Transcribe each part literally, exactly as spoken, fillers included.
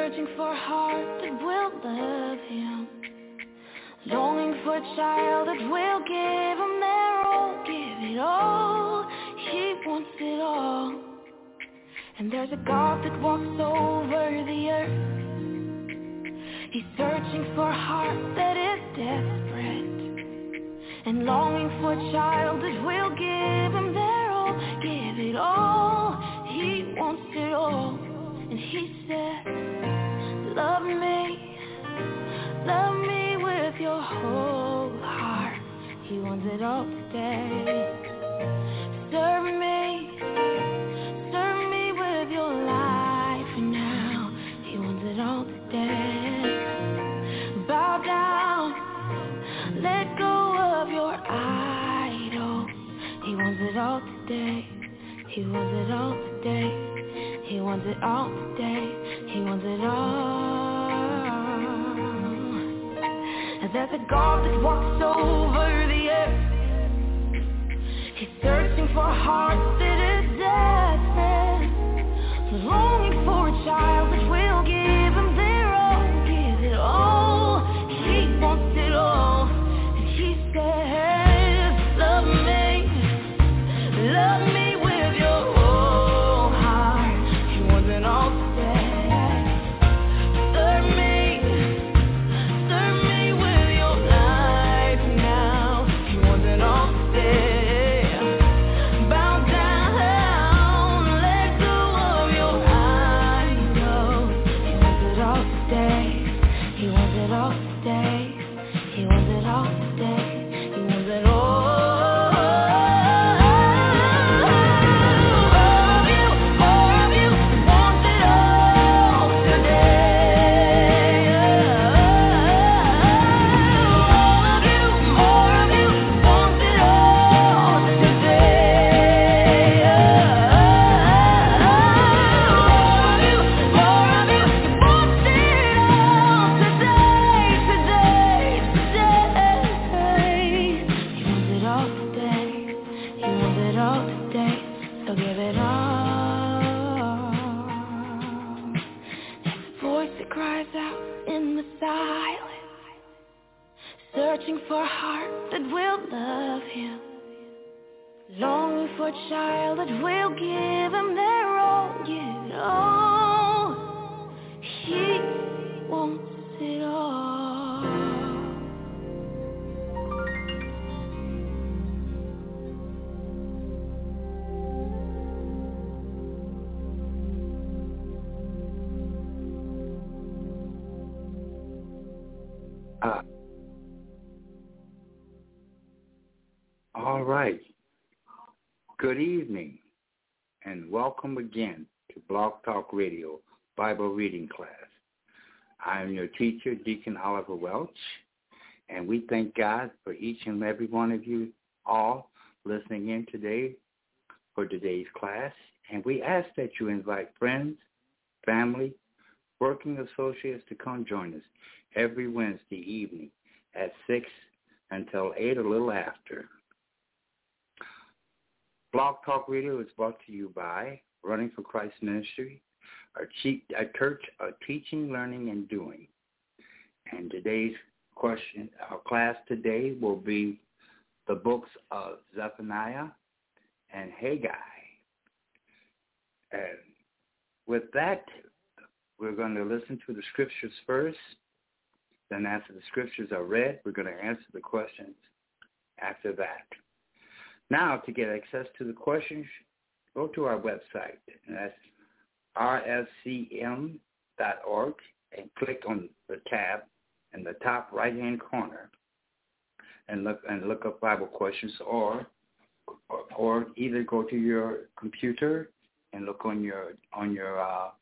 searching for a heart that will love him, longing for a child that will give him their all, give it all. He wants it all. And there's a God that walks over the earth. He's searching for a heart that is desperate and longing for a child that will give him their all, give it all. He wants it all. And he said, love me, love me with your whole heart. He wants it all today. Serve me, serve me with your life now. He wants it all today. Bow down, let go of your idol. He wants it all today. He wants it all today. He wants it all today. He wants it all. And there's a God that walks over the earth. He's searching for a heart that is desperate, longing for a child that will give him their all, give it all. He wants it all. And he says, love me, love me with your whole heart. He wants it all today. Serve me, serve me with your life now. He wants it all today. Searching for a heart that will love him, longing for a child that will give him their all, give it all. He wants it all. Uh, all right. Good evening, and welcome again to Blog Talk Radio Bible Reading Class. I am your teacher, Deacon Oliver Welch, and we thank God for each and every one of you all listening in today for today's class. And we ask that you invite friends, family, working associates to come join us every Wednesday evening at six until eight, a little after. Blog Talk Radio is brought to you by Running for Christ Ministry, a, cheap, a church of teaching, learning, and doing. And today's question, our class today will be the books of Zephaniah and Haggai. And with that, we're going to listen to the scriptures first. Then after the scriptures are read, we're going to answer the questions after that. Now, to get access to the questions, go to our website, and that's r s c m dot org, and click on the tab in the top right-hand corner, and look and look up Bible questions, or, or or either go to your computer and look on your on your uh,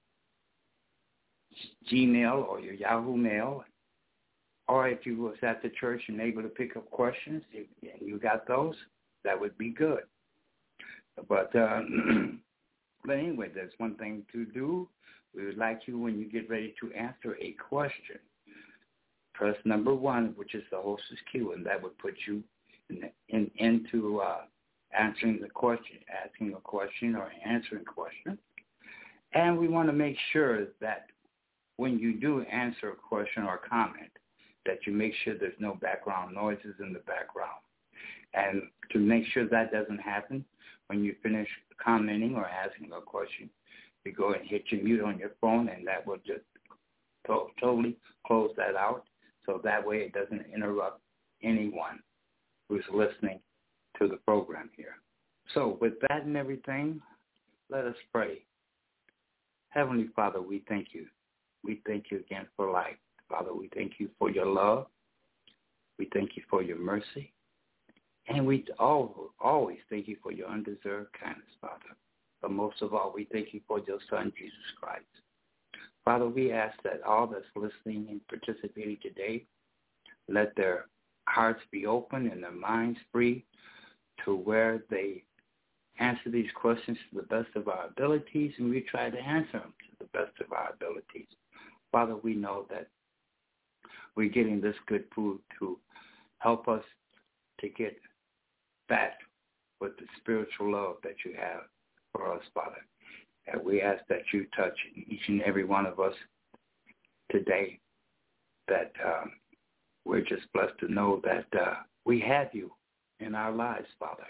Gmail or your Yahoo Mail, or if you was at the church and able to pick up questions, and you got those, that would be good. But uh, but anyway, there's one thing to do. We would like you, when you get ready to answer a question, press number one, which is the hostess cue, and that would put you in, in, into uh, answering the question, asking a question or answering a question. And we want to make sure that when you do answer a question or comment, that you make sure there's no background noises in the background. And to make sure that doesn't happen, when you finish commenting or asking a question, you go and hit your mute on your phone, and that will just to- totally close that out. So that way it doesn't interrupt anyone who's listening to the program here. So with that and everything, let us pray. Heavenly Father, we thank you. We thank you again for life. Father, we thank you for your love. We thank you for your mercy. And we all, always thank you for your undeserved kindness, Father. But most of all, we thank you for your Son, Jesus Christ. Father, we ask that all that's listening and participating today, let their hearts be open and their minds free to where they answer these questions to the best of our abilities, and we try to answer them to the best of our abilities. Father, we know that we're getting this good food to help us to get back with the spiritual love that you have for us, Father. And we ask that you touch each and every one of us today, that um, we're just blessed to know that uh, we have you in our lives, Father.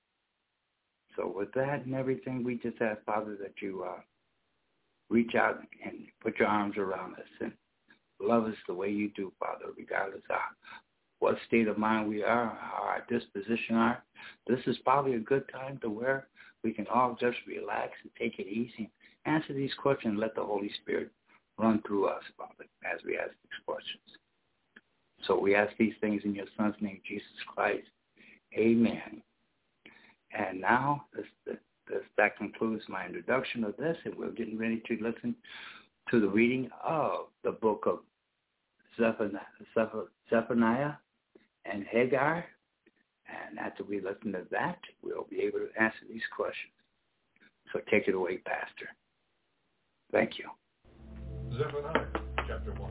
So with that and everything, we just ask, Father, that you uh, reach out and put your arms around us and love us the way you do, Father, regardless of what state of mind we are, how our disposition are. This is probably a good time to where we can all just relax and take it easy, answer these questions, and let the Holy Spirit run through us, Father, as we ask these questions. So we ask these things in your Son's name, Jesus Christ. Amen. And now this, this, that concludes my introduction of this, and we're getting ready to listen to the reading of the book of Zephaniah, Zephaniah and Hagar. And after we listen to that, we'll be able to answer these questions. So take it away, Pastor. Thank you. Zephaniah, chapter one.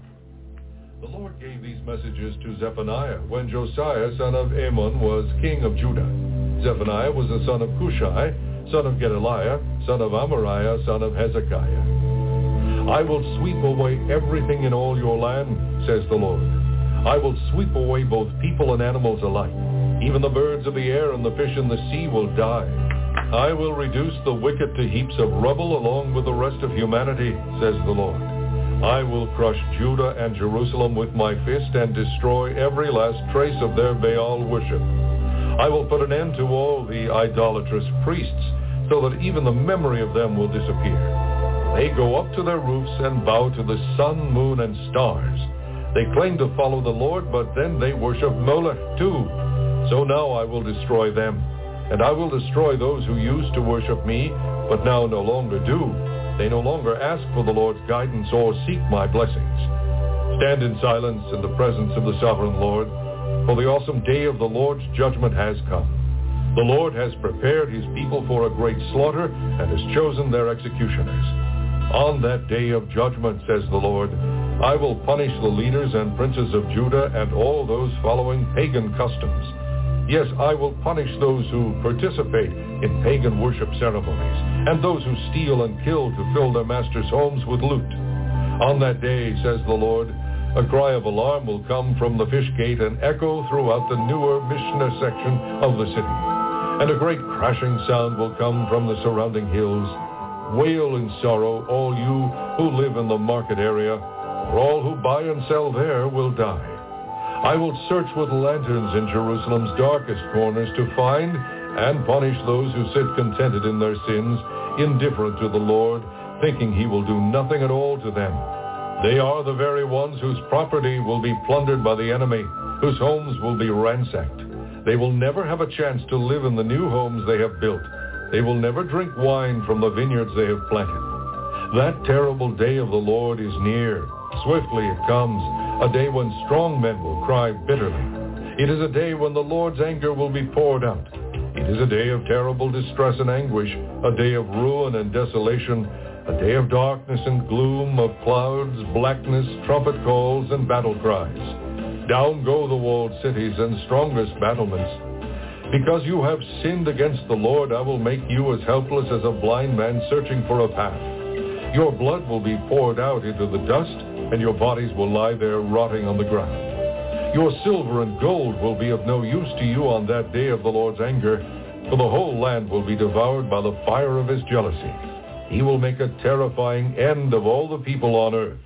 The Lord gave these messages to Zephaniah when Josiah, son of Ammon, was king of Judah. Zephaniah was the son of Cushai, son of Gedaliah, son of Amariah, son of Hezekiah. I will sweep away everything in all your land, says the Lord. I will sweep away both people and animals alike. Even the birds of the air and the fish in the sea will die. I will reduce the wicked to heaps of rubble along with the rest of humanity, says the Lord. I will crush Judah and Jerusalem with my fist and destroy every last trace of their Baal worship. I will put an end to all the idolatrous priests, so that even the memory of them will disappear. They go up to their roofs and bow to the sun, moon, and stars. They claim to follow the Lord, but then they worship Molech too. So now I will destroy them, and I will destroy those who used to worship me, but now no longer do. They no longer ask for the Lord's guidance or seek my blessings. Stand in silence in the presence of the sovereign Lord, for the awesome day of the Lord's judgment has come. The Lord has prepared his people for a great slaughter and has chosen their executioners. On that day of judgment, says the Lord, I will punish the leaders and princes of Judah and all those following pagan customs. Yes, I will punish those who participate in pagan worship ceremonies and those who steal and kill to fill their masters' homes with loot. On that day, says the Lord, a cry of alarm will come from the fish gate and echo throughout the newer Mishnah section of the city. And a great crashing sound will come from the surrounding hills. Wail in sorrow, all you who live in the market area, for all who buy and sell there will die. I will search with lanterns in Jerusalem's darkest corners to find and punish those who sit contented in their sins, indifferent to the Lord, thinking he will do nothing at all to them. They are the very ones whose property will be plundered by the enemy, whose homes will be ransacked. They will never have a chance to live in the new homes they have built. They will never drink wine from the vineyards they have planted. That terrible day of the Lord is near. Swiftly it comes, a day when strong men will cry bitterly. It is a day when the Lord's anger will be poured out. It is a day of terrible distress and anguish, a day of ruin and desolation, a day of darkness and gloom, of clouds, blackness, trumpet calls, and battle cries. Down go the walled cities and strongest battlements. Because you have sinned against the Lord, I will make you as helpless as a blind man searching for a path. Your blood will be poured out into the dust, and your bodies will lie there rotting on the ground. Your silver and gold will be of no use to you on that day of the Lord's anger, for the whole land will be devoured by the fire of his jealousy. He will make a terrifying end of all the people on earth.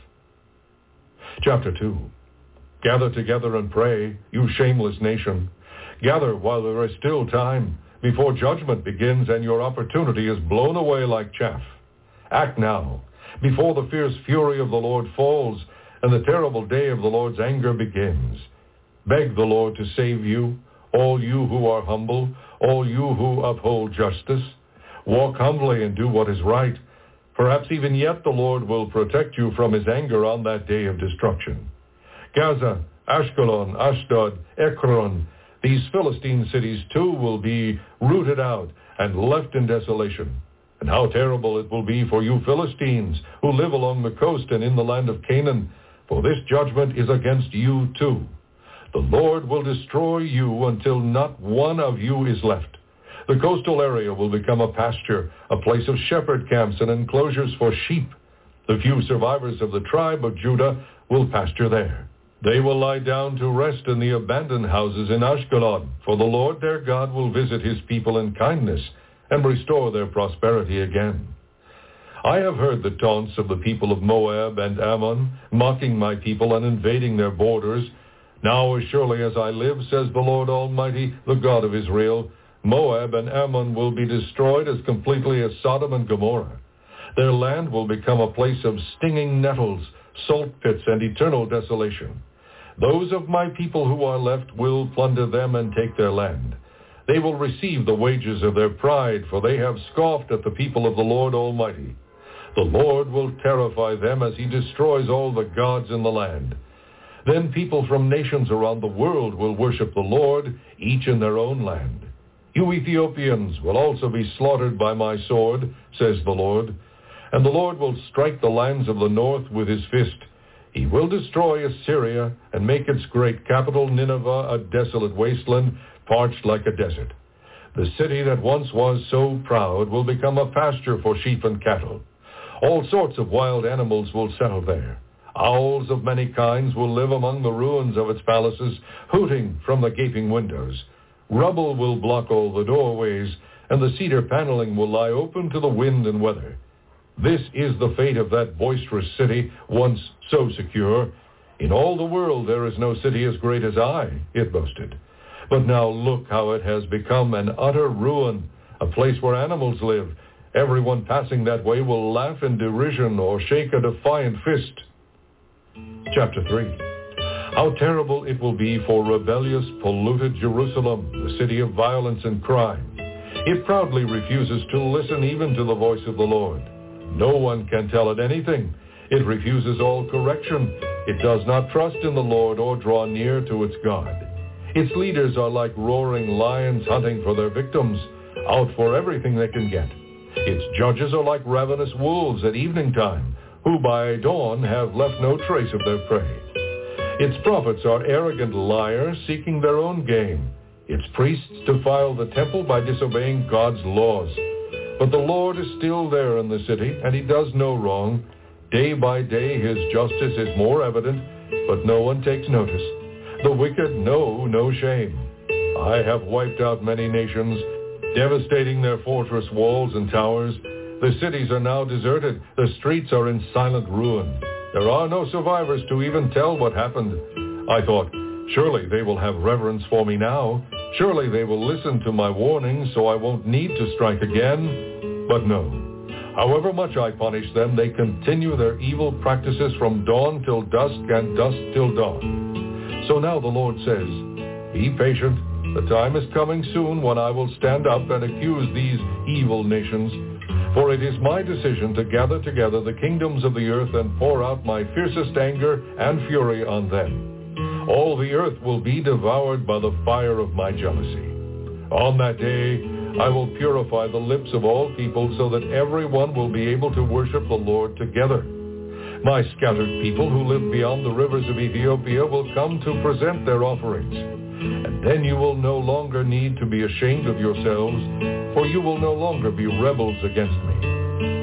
Chapter two. Gather together and pray, you shameless nation. Gather while there is still time, before judgment begins and your opportunity is blown away like chaff. Act now, before the fierce fury of the Lord falls and the terrible day of the Lord's anger begins. Beg the Lord to save you, all you who are humble, all you who uphold justice. Walk humbly and do what is right. Perhaps even yet the Lord will protect you from his anger on that day of destruction. Gaza, Ashkelon, Ashdod, Ekron, these Philistine cities too will be rooted out and left in desolation. And how terrible it will be for you Philistines who live along the coast and in the land of Canaan, for this judgment is against you too. The Lord will destroy you until not one of you is left. The coastal area will become a pasture, a place of shepherd camps and enclosures for sheep. The few survivors of the tribe of Judah will pasture there. They will lie down to rest in the abandoned houses in Ashkelon, for the Lord their God will visit his people in kindness and restore their prosperity again. I have heard the taunts of the people of Moab and Ammon, mocking my people and invading their borders. Now as surely as I live, says the Lord Almighty, the God of Israel, Moab and Ammon will be destroyed as completely as Sodom and Gomorrah. Their land will become a place of stinging nettles, salt pits, and eternal desolation. Those of my people who are left will plunder them and take their land. They will receive the wages of their pride, for they have scoffed at the people of the Lord Almighty. The Lord will terrify them as he destroys all the gods in the land. Then people from nations around the world will worship the Lord, each in their own land. You Ethiopians will also be slaughtered by my sword, says the Lord. And the Lord will strike the lands of the north with his fist. He will destroy Assyria and make its great capital, Nineveh, a desolate wasteland, parched like a desert. The city that once was so proud will become a pasture for sheep and cattle. All sorts of wild animals will settle there. Owls of many kinds will live among the ruins of its palaces, hooting from the gaping windows. Rubble will block all the doorways, and the cedar paneling will lie open to the wind and weather. This is the fate of that boisterous city, once so secure. In all the world there is no city as great as I, it boasted. But now look how it has become an utter ruin, a place where animals live. Everyone passing that way will laugh in derision or shake a defiant fist. Chapter three. How terrible it will be for rebellious, polluted Jerusalem, the city of violence and crime. It proudly refuses to listen even to the voice of the Lord. No one can tell it anything. It refuses all correction. It does not trust in the Lord or draw near to its God. Its leaders are like roaring lions hunting for their victims, out for everything they can get. Its judges are like ravenous wolves at evening time, who by dawn have left no trace of their prey. Its prophets are arrogant liars seeking their own gain. Its priests defile the temple by disobeying God's laws. But the Lord is still there in the city, and he does no wrong. Day by day his justice is more evident, but no one takes notice. The wicked know no shame. I have wiped out many nations, devastating their fortress walls and towers. The cities are now deserted. The streets are in silent ruin. There are no survivors to even tell what happened. I thought, surely they will have reverence for me now. Surely they will listen to my warnings so I won't need to strike again. But no. However much I punish them, they continue their evil practices from dawn till dusk and dusk till dawn. So now the Lord says, be patient. The time is coming soon when I will stand up and accuse these evil nations. For it is my decision to gather together the kingdoms of the earth and pour out my fiercest anger and fury on them. All the earth will be devoured by the fire of my jealousy. On that day, I will purify the lips of all people so that everyone will be able to worship the Lord together. My scattered people who live beyond the rivers of Ethiopia will come to present their offerings. And then you will no longer need to be ashamed of yourselves, for you will no longer be rebels against me.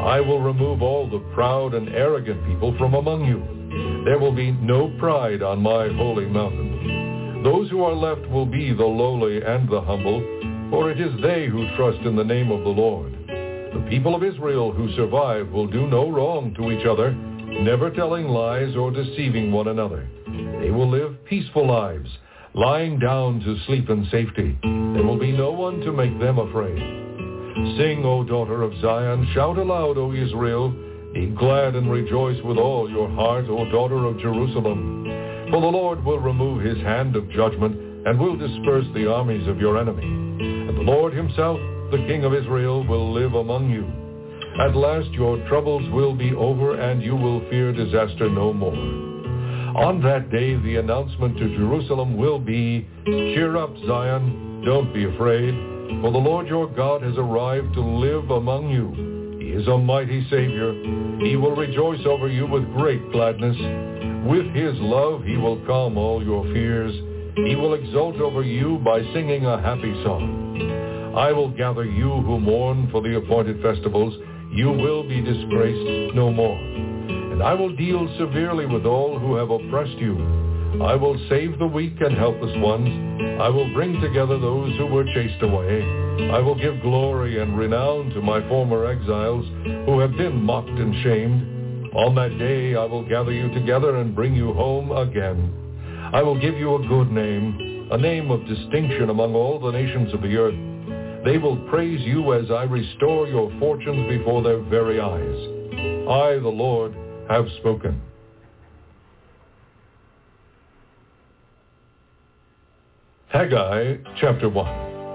I will remove all the proud and arrogant people from among you. There will be no pride on my holy mountain. Those who are left will be the lowly and the humble, for it is they who trust in the name of the Lord. The people of Israel who survive will do no wrong to each other, never telling lies or deceiving one another. They will live peaceful lives, lying down to sleep in safety. There will be no one to make them afraid. Sing, O daughter of Zion, shout aloud, O Israel. Be glad and rejoice with all your heart, O daughter of Jerusalem. For the Lord will remove his hand of judgment and will disperse the armies of your enemy. And the Lord himself, the King of Israel, will live among you. At last your troubles will be over, and you will fear disaster no more. On that day the announcement to Jerusalem will be, cheer up, Zion, don't be afraid, for the Lord your God has arrived to live among you. He is a mighty Savior. He will rejoice over you with great gladness. With his love he will calm all your fears. He will exult over you by singing a happy song. I will gather you who mourn for the appointed festivals. You will be disgraced no more. And I will deal severely with all who have oppressed you. I will save the weak and helpless ones. I will bring together those who were chased away. I will give glory and renown to my former exiles who have been mocked and shamed. On that day I will gather you together and bring you home again. I will give you a good name, a name of distinction among all the nations of the earth. They will praise you as I restore your fortunes before their very eyes. I, the Lord, have spoken. Haggai, chapter one.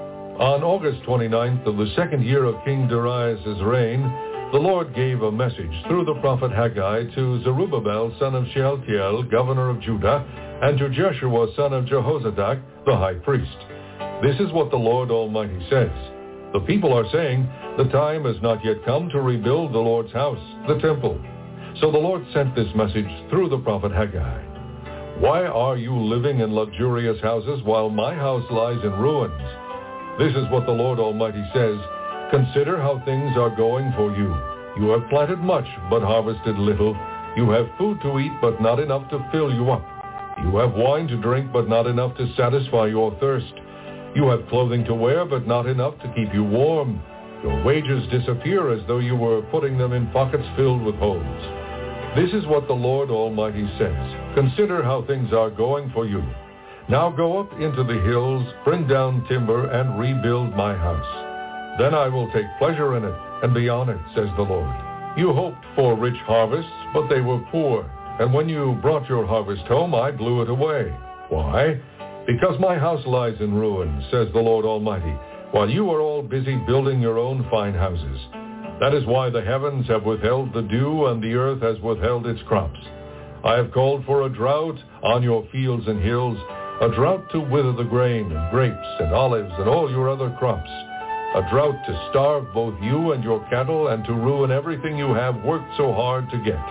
On August twenty-ninth of the second year of King Darius' reign, the Lord gave a message through the prophet Haggai to Zerubbabel, son of Shealtiel, governor of Judah, and to Jeshua, son of Jehozadak, the high priest. This is what the Lord Almighty says. The people are saying, the time has not yet come to rebuild the Lord's house, the temple. So the Lord sent this message through the prophet Haggai. Why are you living in luxurious houses while my house lies in ruins? This is what the Lord Almighty says. Consider how things are going for you. You have planted much, but harvested little. You have food to eat, but not enough to fill you up. You have wine to drink, but not enough to satisfy your thirst. You have clothing to wear, but not enough to keep you warm. Your wages disappear as though you were putting them in pockets filled with holes. This is what the Lord Almighty says. Consider how things are going for you. Now go up into the hills, bring down timber, and rebuild my house. Then I will take pleasure in it and be on it, says the Lord. You hoped for rich harvests, but they were poor. And when you brought your harvest home, I blew it away. Why? Because my house lies in ruins, says the Lord Almighty, while you are all busy building your own fine houses. That is why the heavens have withheld the dew and the earth has withheld its crops. I have called for a drought on your fields and hills, a drought to wither the grain and grapes and olives and all your other crops, a drought to starve both you and your cattle and to ruin everything you have worked so hard to get.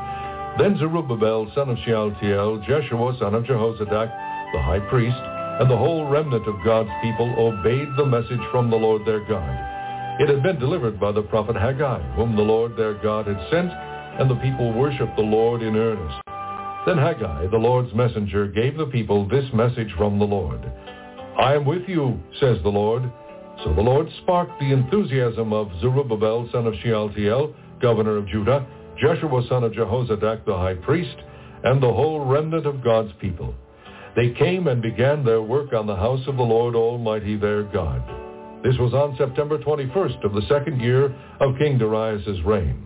Then Zerubbabel, son of Shealtiel, Jeshua, son of Jehozadak, the high priest, and the whole remnant of God's people obeyed the message from the Lord their God. It had been delivered by the prophet Haggai, whom the Lord their God had sent, and the people worshipped the Lord in earnest. Then Haggai, the Lord's messenger, gave the people this message from the Lord. I am with you, says the Lord. So the Lord sparked the enthusiasm of Zerubbabel, son of Shealtiel, governor of Judah, Jeshua, son of Jehozadak, the high priest, and the whole remnant of God's people. They came and began their work on the house of the Lord Almighty their God. This was on September twenty-first of the second year of King Darius' reign.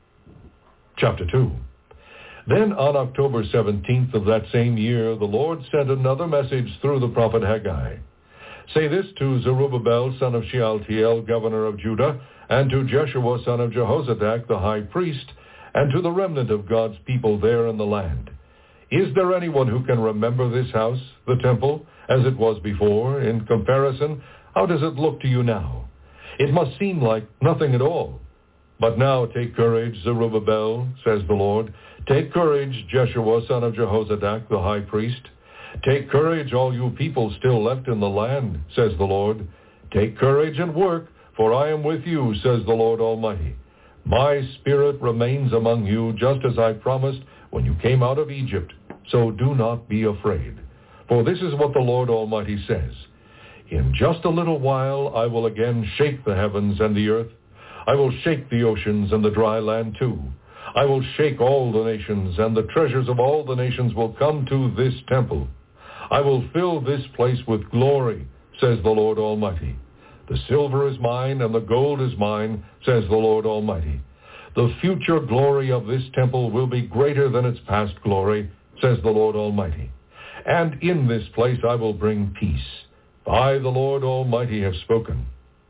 Chapter two. Then on October seventeenth of that same year, the Lord sent another message through the prophet Haggai. Say this to Zerubbabel, son of Shealtiel, governor of Judah, and to Jeshua, son of Jehozadak, the high priest, and to the remnant of God's people there in the land. Is there anyone who can remember this house, the temple, as it was before? In comparison, how does it look to you now? It must seem like nothing at all. But now take courage, Zerubbabel, says the Lord. Take courage, Jeshua, son of Jehozadak, the high priest. Take courage, all you people still left in the land, says the Lord. Take courage and work, for I am with you, says the Lord Almighty. My Spirit remains among you, just as I promised when you came out of Egypt. So do not be afraid. For this is what the Lord Almighty says. In just a little while I will again shake the heavens and the earth. I will shake the oceans and the dry land too. I will shake all the nations, and the treasures of all the nations will come to this temple. I will fill this place with glory, says the Lord Almighty. The silver is mine, and the gold is mine, says the Lord Almighty. The future glory of this temple will be greater than its past glory, says the Lord Almighty. And in this place I will bring peace. I, the Lord Almighty, have spoken.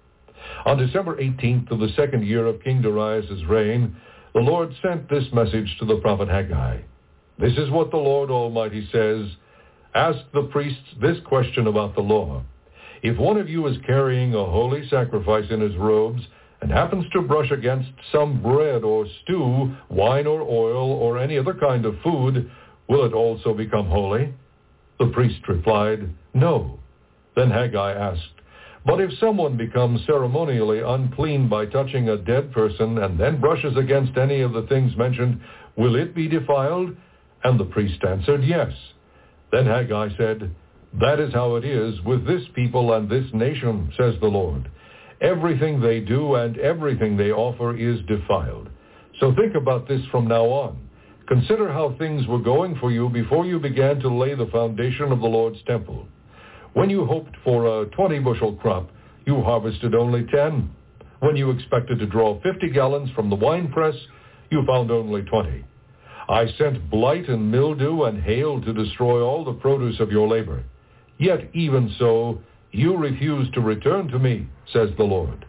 On December eighteenth of the second year of King Darius' reign, the Lord sent this message to the prophet Haggai. This is what the Lord Almighty says. Ask the priests this question about the law. If one of you is carrying a holy sacrifice in his robes and happens to brush against some bread or stew, wine or oil, or any other kind of food, will it also become holy? The priest replied, No. Then Haggai asked, But if someone becomes ceremonially unclean by touching a dead person and then brushes against any of the things mentioned, will it be defiled? And the priest answered, Yes. Then Haggai said, That is how it is with this people and this nation, says the Lord. Everything they do and everything they offer is defiled. So think about this from now on. Consider how things were going for you before you began to lay the foundation of the Lord's temple. When you hoped for a twenty-bushel crop, you harvested only ten. When you expected to draw fifty gallons from the winepress, you found only twenty. I sent blight and mildew and hail to destroy all the produce of your labor. Yet even so, you refuse to return to me, says the Lord.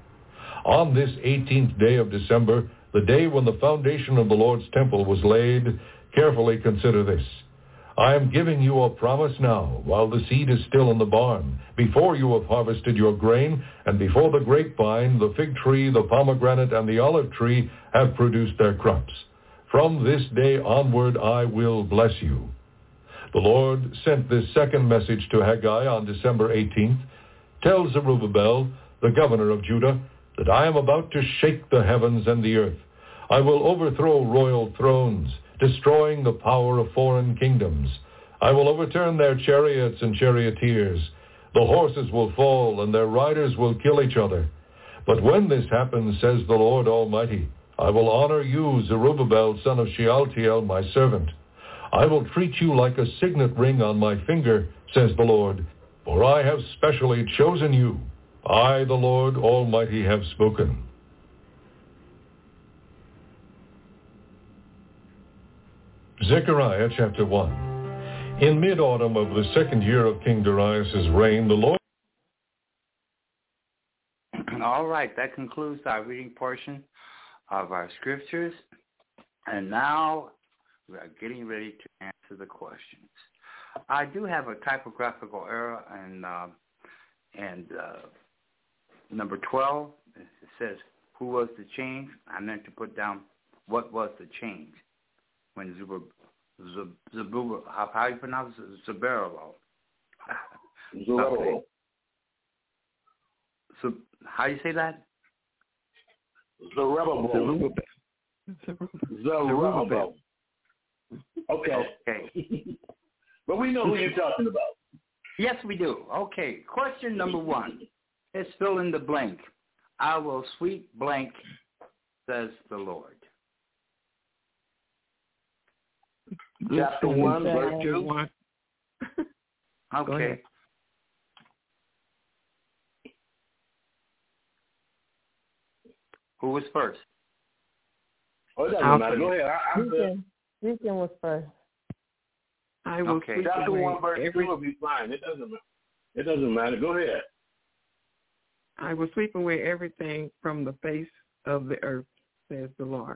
On this eighteenth day of December, the day when the foundation of the Lord's temple was laid, carefully consider this. I am giving you a promise now, while the seed is still in the barn, before you have harvested your grain, and before the grapevine, the fig tree, the pomegranate, and the olive tree have produced their crops. From this day onward I will bless you. The Lord sent this second message to Haggai on December eighteenth. Tell Zerubbabel, the governor of Judah, that I am about to shake the heavens and the earth. I will overthrow royal thrones, destroying the power of foreign kingdoms. I will overturn their chariots and charioteers. The horses will fall, and their riders will kill each other. But when this happens, says the Lord Almighty, I will honor you, Zerubbabel, son of Shealtiel, my servant. I will treat you like a signet ring on my finger, says the Lord, for I have specially chosen you. I, the Lord Almighty, have spoken. Zechariah chapter one. In mid-autumn of the second year of King Darius' reign, the Lord... All right, that concludes our reading portion of our scriptures. And now we are getting ready to answer the questions. I do have a typographical error in, uh, and uh, number twelve. It says, who was the change? I meant to put down what was the change when Zubur, Zub, Zubur, how, how you pronounce it? Zerubbabel. Zerubbabel. So how do you say that? Zerubbabel. Zerubbabel. Okay. Okay. But we know who you're talking about. Yes, we do. Okay. Question number one. Let's fill in the blank. I will sweep blank, says the Lord. Chapter one, verse two. Okay. Who was first? Oh, it doesn't I'll matter. Go ahead. I, I'm good. Deacon was first. I will Okay. sweep Chapter away one, verse every, two will be fine. It doesn't matter. It doesn't matter. Go ahead. I will sweep away everything from the face of the earth, says the Lord.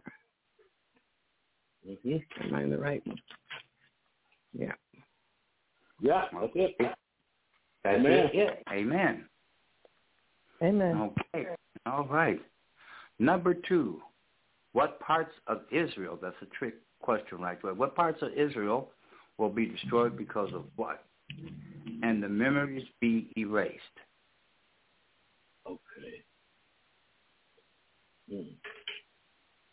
Mm-hmm. Am I in the right one? Yeah. Yeah, that's it. That's Amen. it. Amen. Amen. Okay. All right. Number two, what parts of Israel, that's a trick question right there, what parts of Israel will be destroyed because of what? And the memories be erased. Okay. Hmm.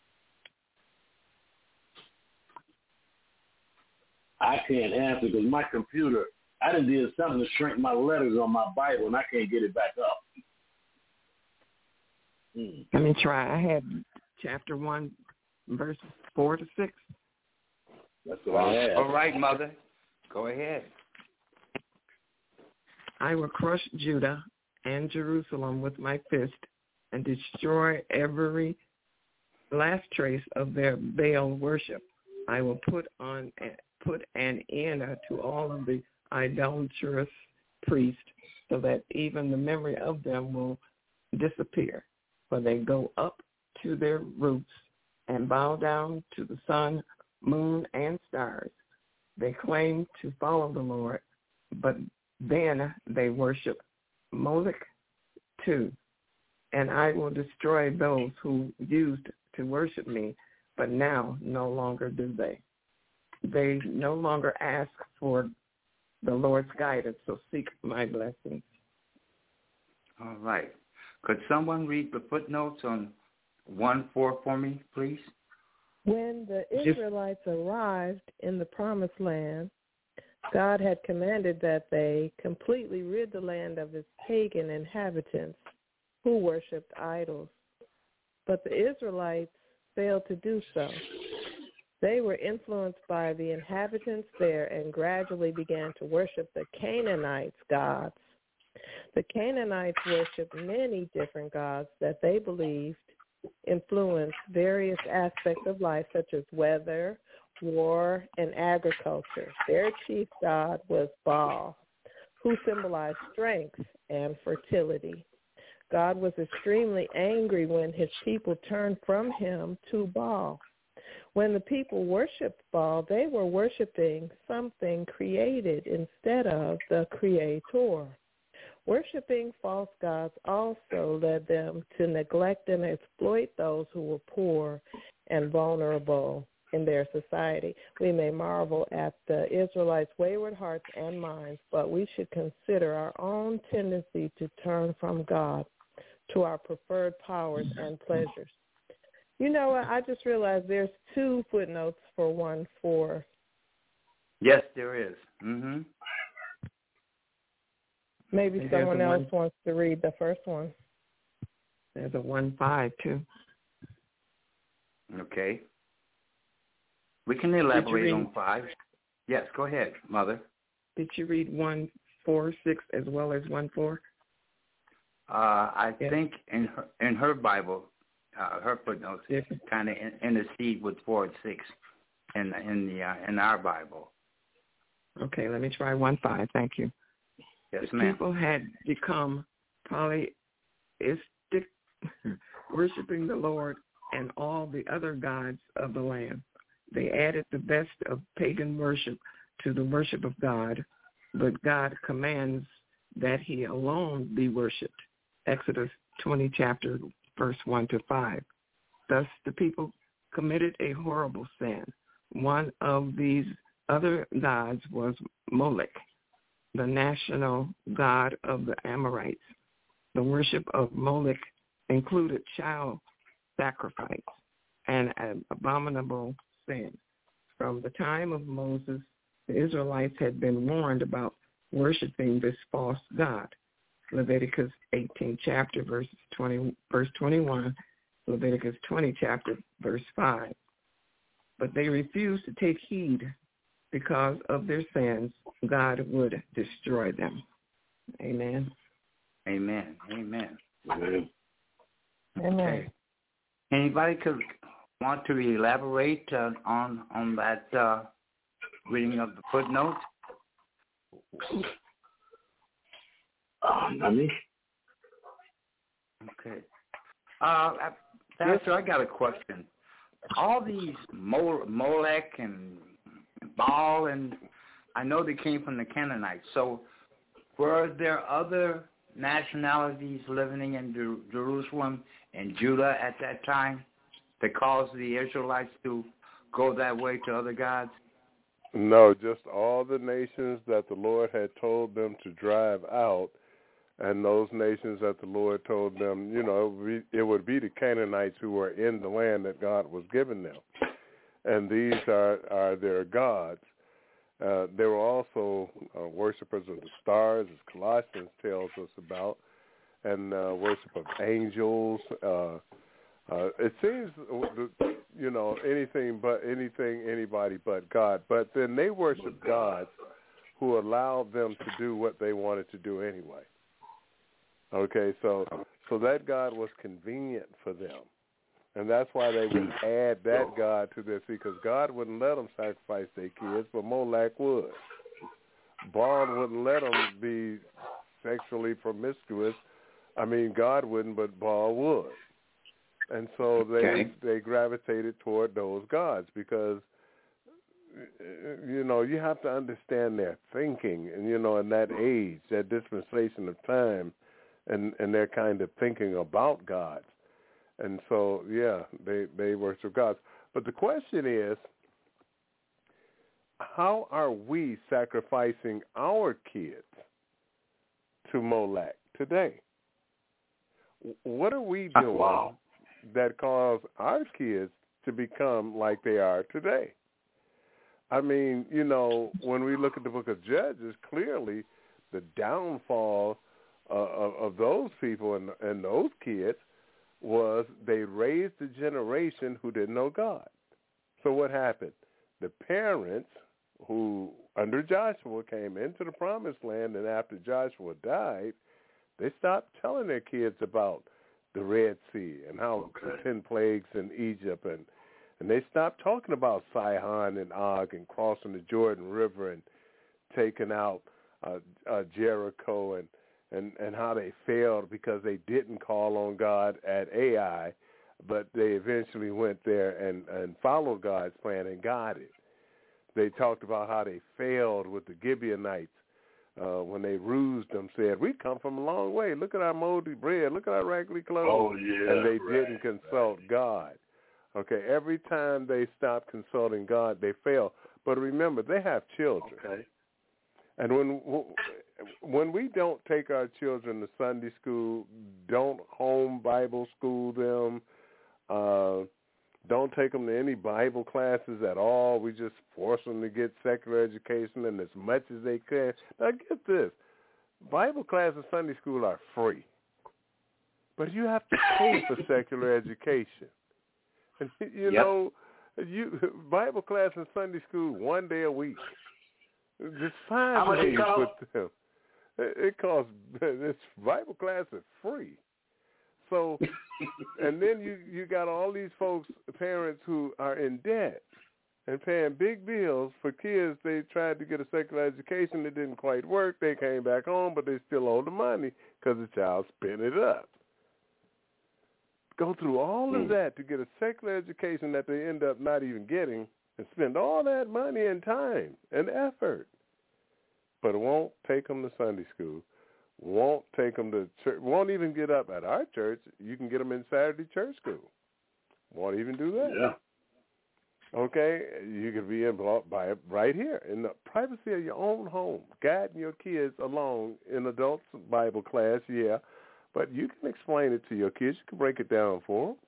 I can't answer because my computer, I done did something to shrink my letters on my Bible, and I can't get it back up. Hmm. Let me try. I had chapter one, verse four to six. That's what I had. All right, Mother. Go ahead. I will crush Judah and Jerusalem with my fist and destroy every last trace of their Baal worship. I will put on put an end to all of the idolatrous priests so that even the memory of them will disappear. For they go up to their roots and bow down to the sun, moon, and stars. They claim to follow the Lord, but then they worship Moloch too. And I will destroy those who used to worship me, but now no longer do they. They no longer ask for the Lord's guidance, so seek my blessings. All right. Could someone read the footnotes on one four for me, please? When the Israelites arrived in the promised land, God had commanded that they completely rid the land of its pagan inhabitants who worshipped idols. But the Israelites failed to do so. They were influenced by the inhabitants there and gradually began to worship the Canaanites' gods. The Canaanites worshipped many different gods that they believed influenced various aspects of life, such as weather, war, and agriculture. Their chief god was Baal, who symbolized strength and fertility. God was extremely angry when his people turned from him to Baal. When the people worshipped Baal, they were worshiping something created instead of the Creator. Worshipping false gods also led them to neglect and exploit those who were poor and vulnerable in their society. We may marvel at the Israelites' wayward hearts and minds, but we should consider our own tendency to turn from God to our preferred powers and pleasures. You know what? I just realized there's two footnotes for one four. Yes, there is. Mm-hmm. Maybe There's someone else one, wants to read the first one. There's a one five too. Okay. We can elaborate on five. Yes, go ahead, Mother. Did you read one four six as well as one four? Uh, I yes. think in her in her Bible, uh, her footnotes yes. kind of intercede with four and six in in the uh, in our Bible. Okay, let me try one five. Thank you. Yes, the ma'am. People had become polytheistic, worshiping the Lord and all the other gods of the land. They added the best of pagan worship to the worship of God, but God commands that he alone be worshipped. Exodus twenty, chapter verse one to five. Thus the people committed a horrible sin. One of these other gods was Moloch, the national god of the Amorites. The worship of Moloch included child sacrifice, an abominable sin. From the time of Moses, the Israelites had been warned about worshiping this false god. Leviticus eighteen, chapter verses twenty, verse twenty-one, Leviticus twenty, chapter verse five. But they refused to take heed. Because of their sins, God would destroy them. Amen. Amen. Amen. Amen. Okay. Anybody could want to elaborate uh, on on that uh, reading of the footnotes? Uh, not me. Okay. Uh, Pastor, I got a question. All these Mol- Molech and Baal, and I know they came from the Canaanites. So were there other nationalities living in Jer- Jerusalem and Judah at that time that caused the Israelites to go that way to other gods? No, just all the nations that the Lord had told them to drive out, and those nations that the Lord told them, you know, it would be the Canaanites who were in the land that God was giving them. And these are, are their gods. Uh, they were also uh, worshipers of the stars, as Colossians tells us about, and uh, worship of angels. Uh, uh, it seems, you know, anything but anything, anybody but God. But then they worship gods who allowed them to do what they wanted to do anyway. Okay, so so that God was convenient for them. And that's why they would add that God to this, because God wouldn't let them sacrifice their kids, but Molech would. Baal wouldn't let them be sexually promiscuous. I mean, God wouldn't, but Baal would. And so they okay. they gravitated toward those gods because, you know, you have to understand their thinking, and, you know, in that age, that dispensation of time, and, and their kind of thinking about gods. And so, yeah, they, they worship gods. But the question is, how are we sacrificing our kids to Molech today? What are we doing wow. that cause our kids to become like they are today? I mean, you know, when we look at the book of Judges, clearly the downfall uh, of, of those people and, and those kids was they raised a generation who didn't know God. So what happened? The parents who, under Joshua, came into the promised land, and after Joshua died, they stopped telling their kids about the Red Sea and how okay. the ten plagues in Egypt, and, and they stopped talking about Sihon and Og and crossing the Jordan River and taking out uh, uh, Jericho and And, and how they failed because they didn't call on God at Ai, but they eventually went there and, and followed God's plan and got it. They talked about how they failed with the Gibeonites uh, when they rused them, said, we come from a long way. Look at our moldy bread. Look at our raggedy clothes. Oh, yeah, and they right, didn't consult right. God. Okay, every time they stopped consulting God, they failed. But remember, they have children. Okay. And when when we don't take our children to Sunday school, don't home Bible school them, uh, don't take them to any Bible classes at all, we just force them to get secular education and as much as they can. Now get this, Bible class and Sunday school are free, but you have to pay for secular education. And you yep. know, you Bible class and Sunday school one day a week. Just five days with them. It costs, this Bible class is free. So, and then you, you got all these folks, parents who are in debt and paying big bills for kids. They tried to get a secular education. It didn't quite work. They came back home, but they still owe the money because the child spent it up. Go through all of that to get a secular education that they end up not even getting, and spend all that money and time and effort, but it won't take them to Sunday school, won't take them to church, won't even get up at our church. You can get them in Saturday church school. Won't even do that. Yeah. Okay, you can be involved by right here in the privacy of your own home, guiding your kids along in adult Bible class, yeah, but you can explain it to your kids. You can break it down for them.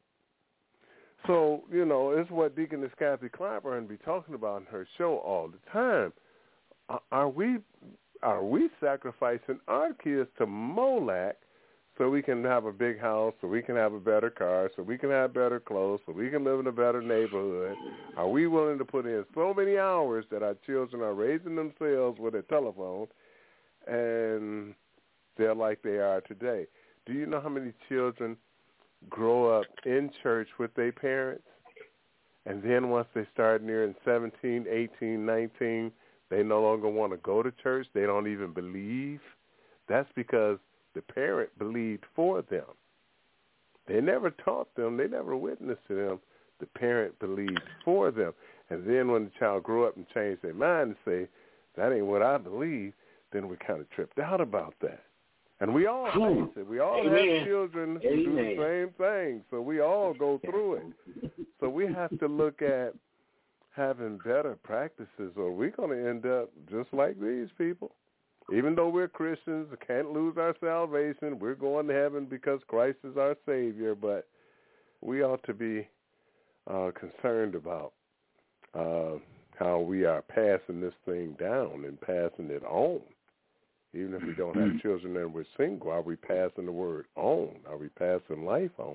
So, you know, it's what Deaconess Kathy Clyburn be talking about in her show all the time. Are we are we sacrificing our kids to Molech so we can have a big house, so we can have a better car, so we can have better clothes, so we can live in a better neighborhood? Are we willing to put in so many hours that our children are raising themselves with a telephone and they're like they are today? Do you know how many children grow up in church with their parents, and then once they start nearing seventeen, eighteen, nineteen, they no longer want to go to church. They don't even believe. That's because the parent believed for them. They never taught them. They never witnessed to them. The parent believed for them. And then when the child grew up and changed their mind and say, that ain't what I believe, then we kind of tripped out about that. And we all face it. We all Amen. have children who Amen. do the same thing, so we all go through it. So we have to look at having better practices, or we're going to end up just like these people. Even though we're Christians, can't lose our salvation, we're going to heaven because Christ is our Savior, but we ought to be uh, concerned about uh, how we are passing this thing down and passing it on. Even if we don't have children and we're single, are we passing the word on? Are we passing life on?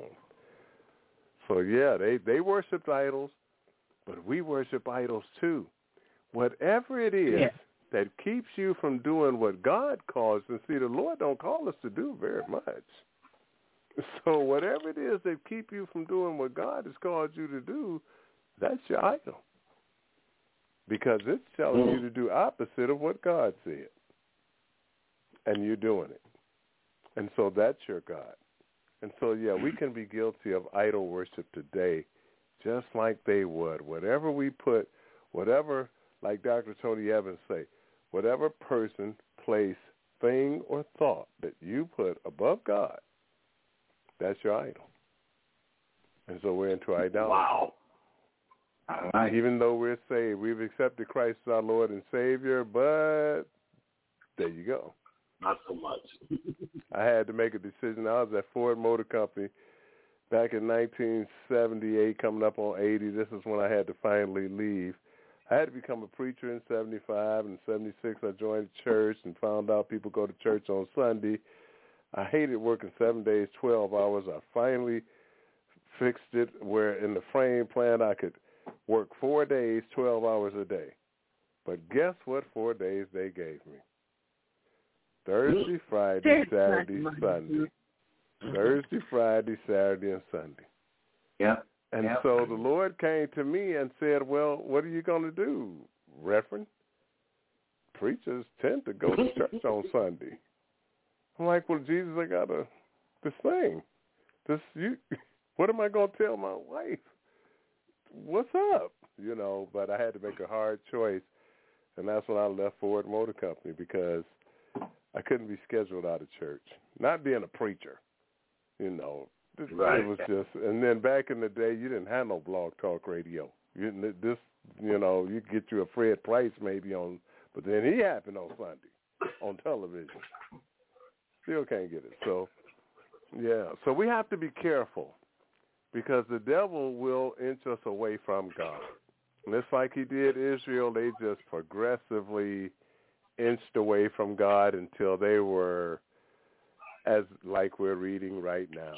So, yeah, they, they worshiped idols, but we worship idols too. Whatever it is yeah. that keeps you from doing what God calls, and see, the Lord don't call us to do very much. So whatever it is that keep you from doing what God has called you to do, that's your idol. Because it's telling mm. you to do opposite of what God said. And you're doing it. And so that's your God. And so, yeah, we can be guilty of idol worship today just like they would. Whatever we put, whatever, like Doctor Tony Evans say, whatever person, place, thing, or thought that you put above God, that's your idol. And so we're into idolatry. Wow. All right. Even though we're saved, we've accepted Christ as our Lord and Savior, but there you go. Not so much. I had to make a decision. I was at Ford Motor Company back in nineteen seventy-eight, coming up on eighty. This is when I had to finally leave. I had to become a preacher in seventy-five. And seventy-six, I joined the church and found out people go to church on Sunday. I hated working seven days, twelve hours. I finally fixed it where in the frame plan I could work four days, twelve hours a day. But guess what four days they gave me? Thursday, Friday, Saturday, Sunday. Thursday, Friday, Saturday, and Sunday. Yeah. And yep. so the Lord came to me and said, well, what are you going to do, Reverend? Preachers tend to go to church on Sunday. I'm like, well, Jesus, I got a, this thing. This, you, what am I going to tell my wife? What's up? You know, but I had to make a hard choice. And that's when I left Ford Motor Company because I couldn't be scheduled out of church. Not being a preacher, you know. It, right. it was just, and then back in the day, you didn't have no blog talk radio. You, this, you know, you could get you a Fred Price maybe on, but then he happened on Sunday on television. Still can't get it. So, yeah. So we have to be careful because the devil will inch us away from God. And it's like he did Israel. They just progressively inched away from God until they were as like we're reading right now.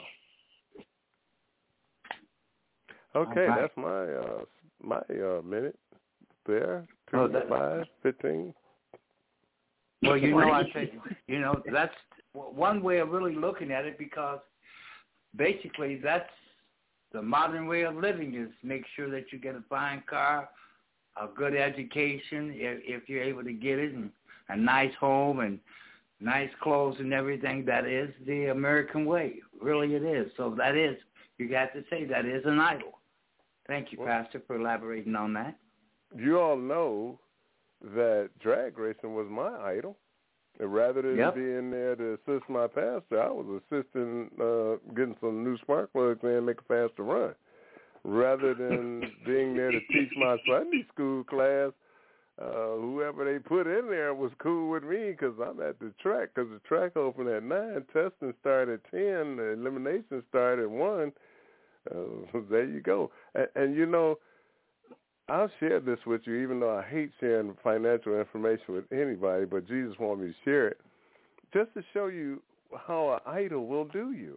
Okay, right. That's my uh, my uh, minute there. Two, oh, that, five, fifteen. Well, you know, I think you know that's one way of really looking at it because basically that's the modern way of living is make sure that you get a fine car, a good education if, if you're able to get it, and a nice home and nice clothes and everything. That is the American way. Really it is. So that is, you got to say that is an idol. Thank you, Pastor, for elaborating on that. You all know that drag racing was my idol. And rather than yep. being there to assist my pastor, I was assisting uh, getting some new spark plugs in and make a faster run. Rather than being there to teach my Sunday school class, uh, whoever they put in there was cool with me because I'm at the track because the track opened at nine, testing started at ten, the elimination started at one. Uh, there you go. And, and, you know, I'll share this with you, even though I hate sharing financial information with anybody, but Jesus wanted me to share it, just to show you how an idol will do you.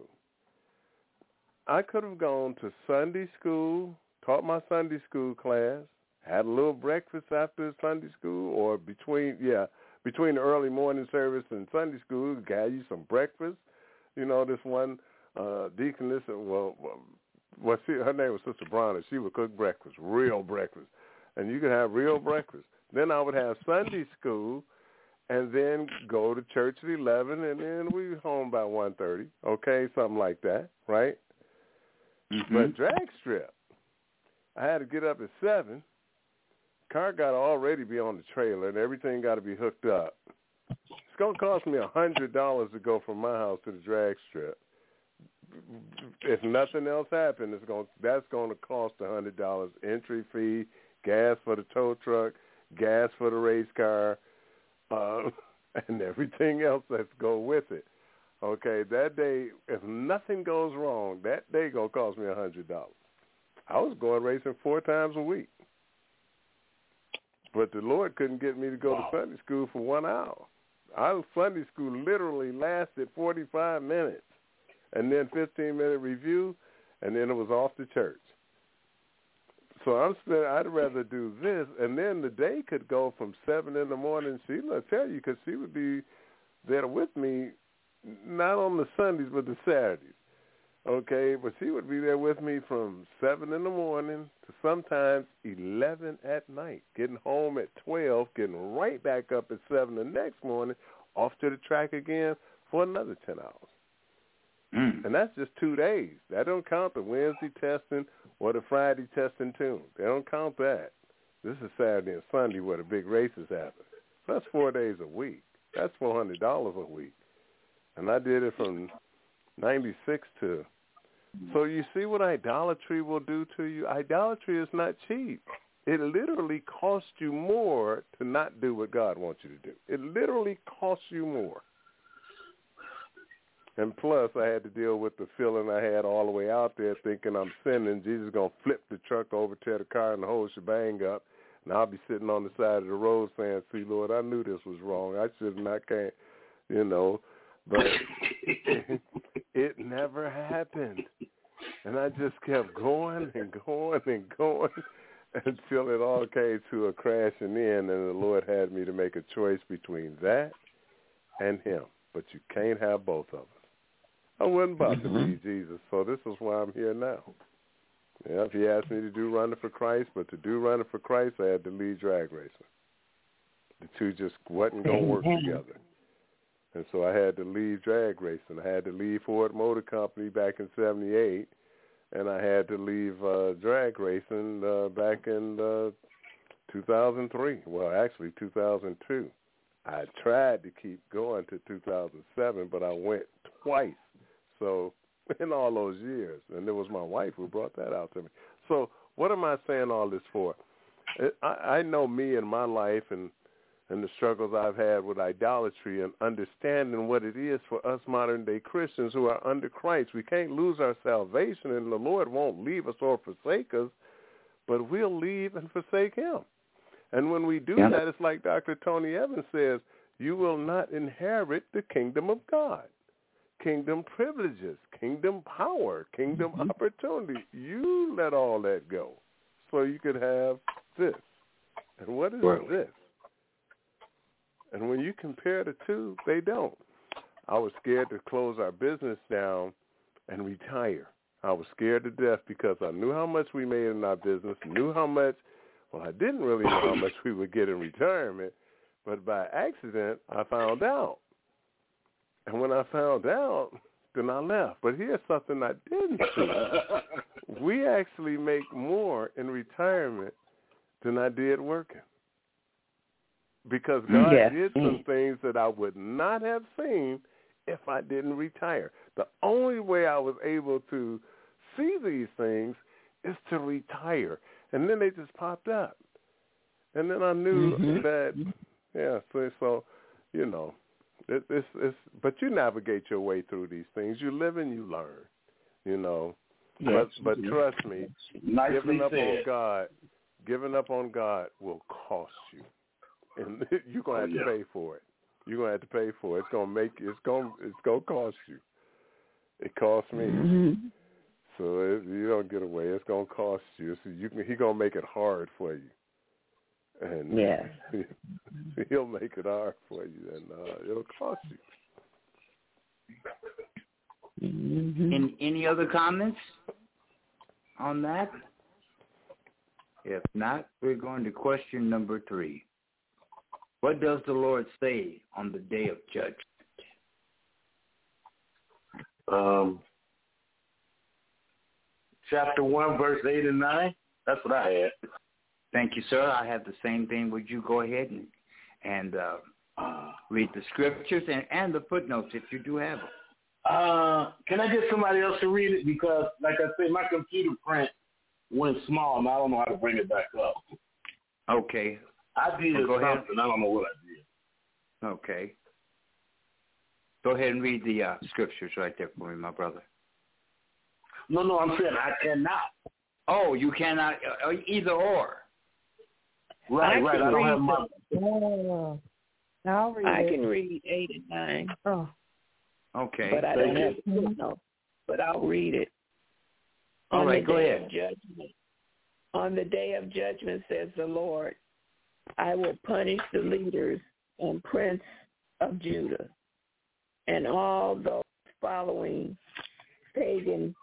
I could have gone to Sunday school, taught my Sunday school class, had a little breakfast after Sunday school, or between, yeah, between the early morning service and Sunday school, got you some breakfast. You know, this one uh, deaconess, well, well, she, her name was Sister Bronner. She would cook breakfast, real breakfast. And you could have real breakfast. Then I would have Sunday school and then go to church at eleven, and then we were home by one thirty, okay, something like that, right? Mm-hmm. But drag strip, I had to get up at seven. Car got to already be on the trailer, and everything got to be hooked up. It's going to cost me one hundred dollars to go from my house to the drag strip. If nothing else happens, it's going that's going to cost one hundred dollars entry fee, gas for the tow truck, gas for the race car, uh, and everything else that's go with it. Okay, that day, if nothing goes wrong, that day going to cost me one hundred dollars. I was going racing four times a week. But the Lord couldn't get me to go wow. to Sunday school for one hour. Our Sunday school literally lasted forty-five minutes, and then fifteen-minute review, and then it was off to church. So I'm saying I'd rather do this, and then the day could go from seven in the morning. Sheila tell you, because she would be there with me, not on the Sundays but the Saturdays. Okay, but she would be there with me from seven in the morning to sometimes eleven at night, getting home at twelve, getting right back up at seven the next morning, off to the track again for another ten hours. Mm. And that's just two days. That don't count the Wednesday testing or the Friday testing too. They don't count that. This is Saturday and Sunday where the big races happen. So that's four days a week. That's four hundred dollars a week. And I did it from ninety-six to... So you see what idolatry will do to you? Idolatry is not cheap. It literally costs you more to not do what God wants you to do. It literally costs you more. And plus, I had to deal with the feeling I had all the way out there thinking I'm sinning. Jesus is going to flip the truck over, tear the car, and the whole shebang up. And I'll be sitting on the side of the road saying, see, Lord, I knew this was wrong. I should not, can't, you know. But it, it never happened. And I just kept going and going and going until it all came to a crashing in, and the Lord had me to make a choice between that and him. But you can't have both of us. I wasn't about mm-hmm. to leave Jesus, so this is why I'm here now. Yeah, if he asked me to do running for Christ, but to do running for Christ, I had to leave drag racing. The two just wasn't going to work together. And so I had to leave drag racing. I had to leave Ford Motor Company back in seventy-eight, and I had to leave uh, drag racing uh, back in uh, two thousand three. Well, actually two thousand two. I tried to keep going to two thousand seven, but I went twice. So in all those years, and it was my wife who brought that out to me. So what am I saying all this for? I, I know me and my life and and the struggles I've had with idolatry and understanding what it is for us modern-day Christians who are under Christ. We can't lose our salvation, and the Lord won't leave us or forsake us, but we'll leave and forsake him. And when we do yeah. that, it's like Doctor Tony Evans says, you will not inherit the kingdom of God. Kingdom privileges, kingdom power, kingdom mm-hmm. opportunity. You let all that go so you could have this. And what is right. this? And when you compare the two, they don't. I was scared to close our business down and retire. I was scared to death because I knew how much we made in our business, knew how much, well, I didn't really know how much we would get in retirement, but by accident, I found out. And when I found out, then I left. But here's something I didn't see. We actually make more in retirement than I did working. Because God yeah. did some things that I would not have seen if I didn't retire. The only way I was able to see these things is to retire. And then they just popped up. And then I knew mm-hmm. that, yeah, so, so you know, it, it's, it's, but you navigate your way through these things. You live and you learn, you know. Yes. But, but trust me, Nicely giving up said. on God, giving up on God will cost you. And you're gonna have oh, yeah. to pay for it. You're gonna have to pay for it. It's gonna make it's gonna it's gonna cost you. It cost me. Mm-hmm. So if you don't get away, it's gonna cost you. So you can, he's gonna make it hard for you. And yeah, he'll make it hard for you, and uh, it'll cost you. Mm-hmm. And any other comments on that? If not, we're going to question number three. What does the Lord say on the day of judgment? Um, chapter one, verse eight and nine. That's what I had. Thank you, sir. I have the same thing. Would you go ahead and and uh, uh, read the scriptures and, and the footnotes if you do have them? Uh, can I get somebody else to read it? Because, like I said, my computer print went small, and I don't know how to bring it back up. Okay. I did well, go something. Ahead. I don't know what I did. Okay. Go ahead and read the uh, scriptures right there for me, my brother. No, no, I'm saying I cannot. Oh, you cannot, uh, either or. Right, I right. can I don't read have my. Oh, I'll read I it. can read eight and nine, Oh, Okay. but I Thank don't you. have the footnote. But I'll read it. All On right, the go day ahead. of judgment, on the day of judgment, says the Lord, I will punish the leaders and prince of Judah and all those following pagan.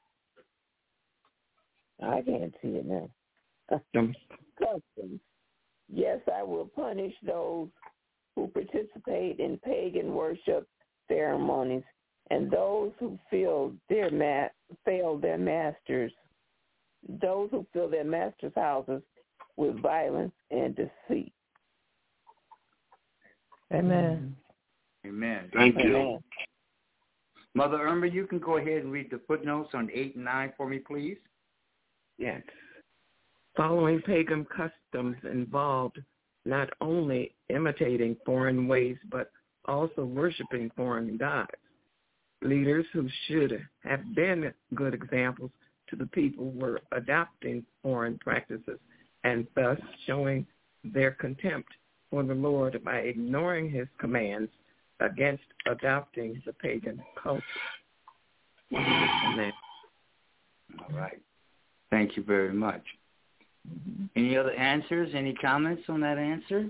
I can't see it now. Customs. Customs. Yes, I will punish those who participate in pagan worship ceremonies and those who fill their ma- fail their masters, those who fill their masters' houses with violence and deceit. amen. Amen. Thank you. Amen. Mother Irma, you can go ahead and read the footnotes on eight and nine for me, please. Yes. Following pagan customs involved not only imitating foreign ways, but also worshiping foreign gods. Leaders who should have been good examples to the people were adopting foreign practices and thus showing their contempt for the Lord by ignoring his commands against adopting the pagan culture. Amen. All right. Thank you very much. Mm-hmm. Any other answers? Any comments on that answer?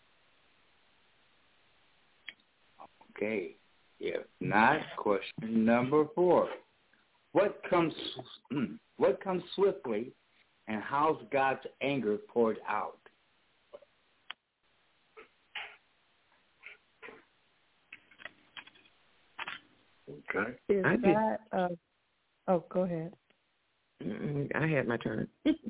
Okay. If not, question number four. What comes what comes swiftly, and how's God's anger poured out? Okay. Is I did- that, uh, oh, go ahead. Mm, I had my turn.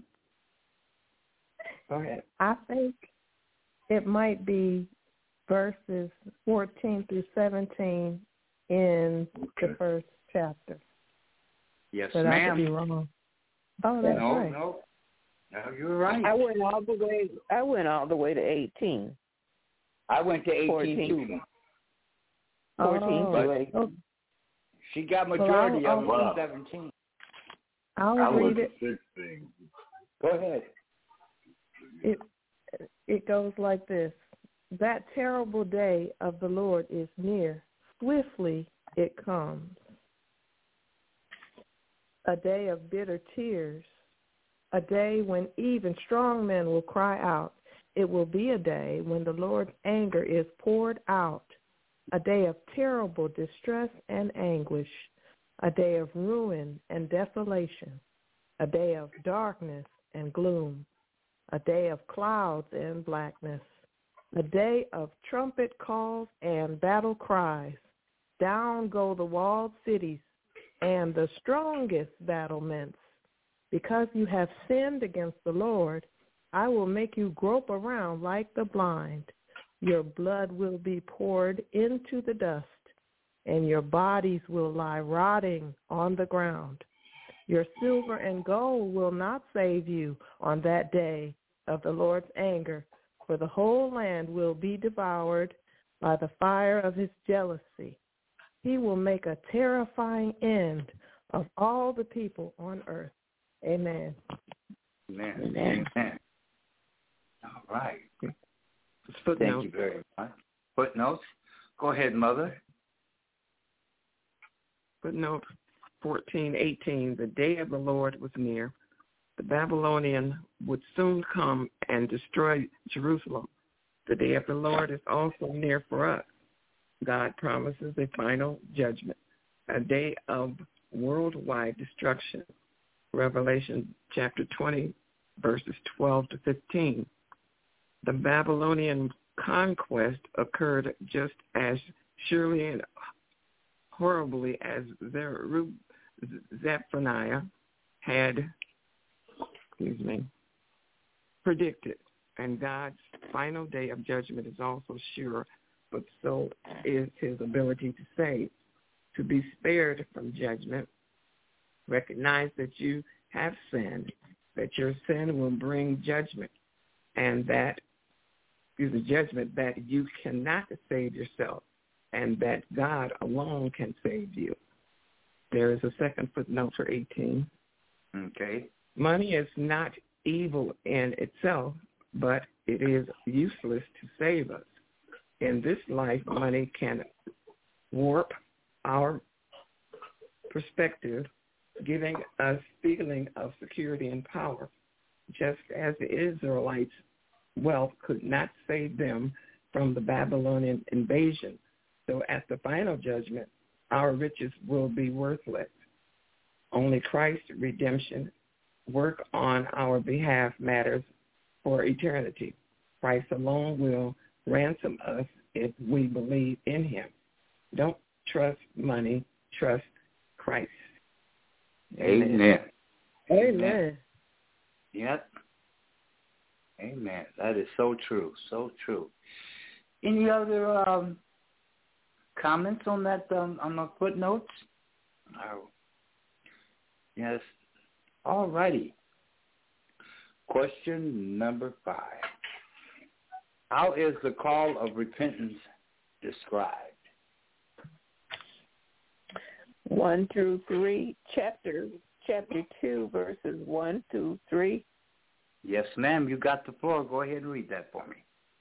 Go ahead. I think it might be verses fourteen through seventeen in Okay. the first chapter. Yes, But I could be ma'am. wrong. Oh, that's No, right. no. No, you're right. I went all the way. I went all the way to eighteen. I went to eighteen fourteen. too. Fourteen Oh, through eighteen. oh, She got Well, majority I'll- of I'll- it, seventeen. I'll I read went it. to sixteen. Go ahead. It it goes like this. That terrible day of the Lord is near. Swiftly it comes. A day of bitter tears. A day when even strong men will cry out. It will be a day when the Lord's anger is poured out. A day of terrible distress and anguish. A day of ruin and desolation. A day of darkness and gloom. A day of clouds and blackness, a day of trumpet calls and battle cries. Down go the walled cities and the strongest battlements. Because you have sinned against the Lord, I will make you grope around like the blind. Your blood will be poured into the dust, and your bodies will lie rotting on the ground. Your silver and gold will not save you on that day of the Lord's anger, for the whole land will be devoured by the fire of his jealousy. He will make a terrifying end of all the people on earth. Amen. Amen. Amen. Amen. All right. Footnote. Thank you very much. Footnotes. Go ahead, Mother. Footnote fourteen, eighteen. The day of the Lord was near. The Babylonian would soon come and destroy Jerusalem. The day of the Lord is also near for us. God promises a final judgment, a day of worldwide destruction. Revelation chapter twenty, verses twelve to fifteen. The Babylonian conquest occurred just as surely and horribly as Zephaniah had excuse me, predicted. And God's final day of judgment is also sure, but so is his ability to save. To be spared from judgment, recognize that you have sinned, that your sin will bring judgment, and that is a judgment that you cannot save yourself, and that God alone can save you. There is a second footnote for eighteen. Okay. Money is not evil in itself, but it is useless to save us. In this life, money can warp our perspective, giving us feeling of security and power, just as the Israelites' wealth could not save them from the Babylonian invasion. So at the final judgment, our riches will be worthless. Only Christ's redemption work on our behalf matters for eternity. Christ alone will ransom us if we believe in him. Don't trust money, trust Christ. Amen. Amen. Amen. Yep. Amen. That is so true, so true. Any other um, comments on that, um, on the footnotes? Oh. Yes. All righty. Question number five. How is the call of repentance described? One through three, chapter chapter two, verses one through three. Yes, ma'am. You got the floor. Go ahead and read that for me.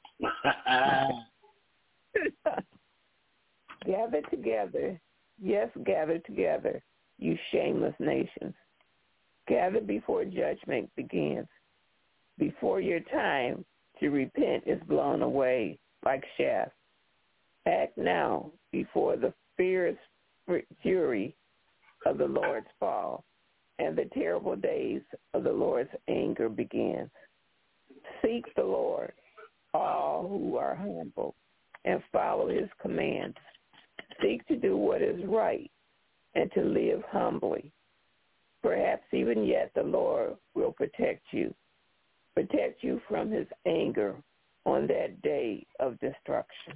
Gather together, yes, gather together, you shameless nations. Gather before judgment begins, before your time to repent is blown away like chaff. Act now before the fierce fury of the Lord's fall and the terrible days of the Lord's anger begins. Seek the Lord, all who are humble, and follow his commands. Seek to do what is right and to live humbly. Perhaps even yet the Lord will protect you, protect you from his anger on that day of destruction.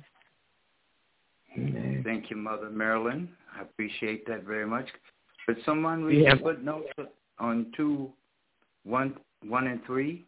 Amen. Thank you, Mother Marilyn. I appreciate that very much. Could someone read yeah. the footnotes on two, one, one and three?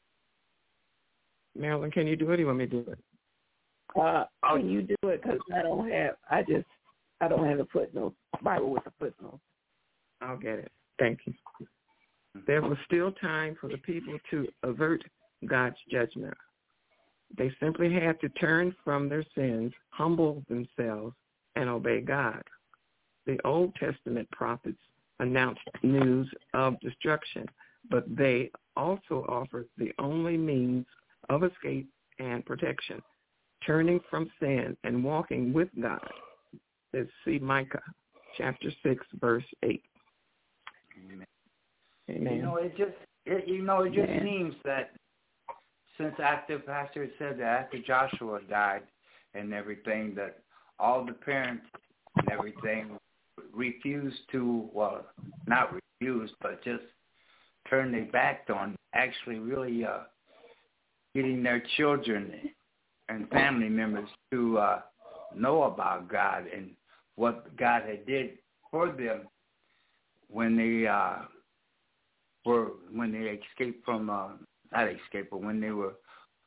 Marilyn, can you do it? Or you want me to do it? Uh, can you do it? Because I don't have. I just. I don't have a footnote. Bible with a footnote. I'll get it. Thank you. There was still time for the people to avert God's judgment. They simply had to turn from their sins, humble themselves, and obey God. The Old Testament prophets announced news of destruction, but they also offered the only means of escape and protection, turning from sin and walking with God. Let's see Micah chapter six, verse eight. Amen. Amen. You know, it just it, you know it just Amen. seems that since after Pastor said that after Joshua died and everything, that all the parents and everything refused to, well, not refused, but just turned their back on actually really uh, getting their children and family members to uh, know about God and what God had did for them when they uh, were when they escaped from uh, not escape, but when they were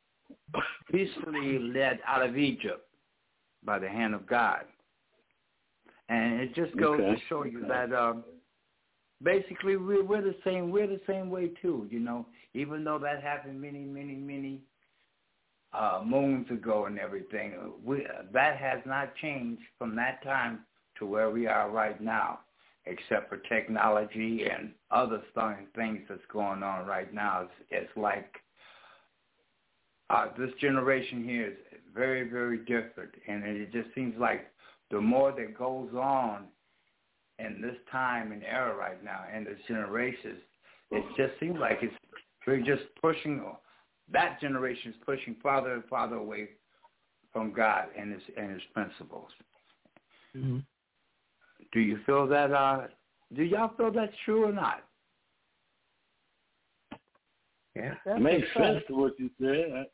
peacefully led out of Egypt by the hand of God. And it just goes okay. to show you that um, basically we're, we're the same. We're the same way too. You know, even though that happened many, many, many uh, moons ago and everything, we, that has not changed from that time to where we are right now, except for technology and other things that's going on right now. It's, it's like uh, this generation here is very, very different, and it just seems like the more that goes on in this time and era right now, and this generation, it just seems like it's we're just pushing. That generation is pushing farther and farther away from God and His and His principles. Mm-hmm. Do you feel that? Uh, do y'all feel that's true or not? Yeah, it makes sense to what you said.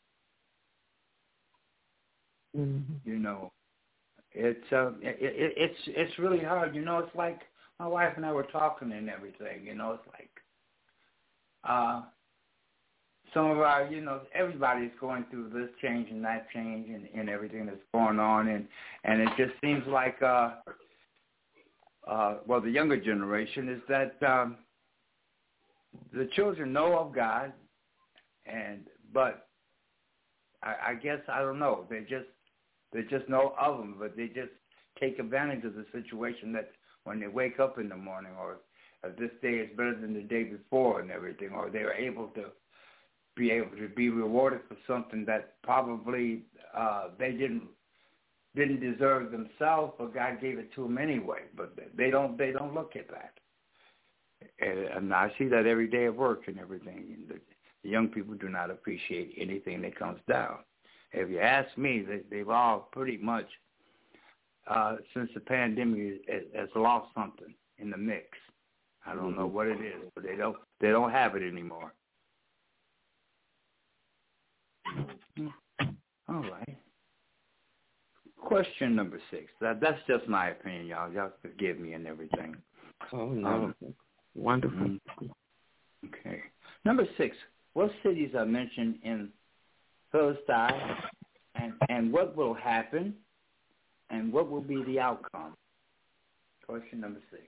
Mm-hmm. You know, it's uh, it, it, it's it's really hard. You know, it's like my wife and I were talking and everything. You know, it's like uh, some of our, you know, everybody's going through this change and that change and, and everything that's going on, and and it just seems like, uh, uh, well, the younger generation is that um, the children know of God, and but I, I guess, I don't know, they just, they just know of them, but they just take advantage of the situation that when they wake up in the morning, or uh, this day is better than the day before and everything, or they're able to be able to be rewarded for something that probably uh, they didn't didn't deserve themselves, but God gave it to them anyway. But they don't they don't look at that, and, and I see that every day at work and everything. And the, the young people do not appreciate anything that comes down. If you ask me, they, they've all pretty much uh, since the pandemic has, has lost something in the mix. I don't mm-hmm. know what it is, but they don't they don't have it anymore. All right. Question number six. That that's just my opinion, y'all. Y'all forgive me and everything. Oh no, um, wonderful. Mm-hmm. Okay. Number six. What cities are mentioned in Philistine, and and what will happen, and what will be the outcome? Question number six.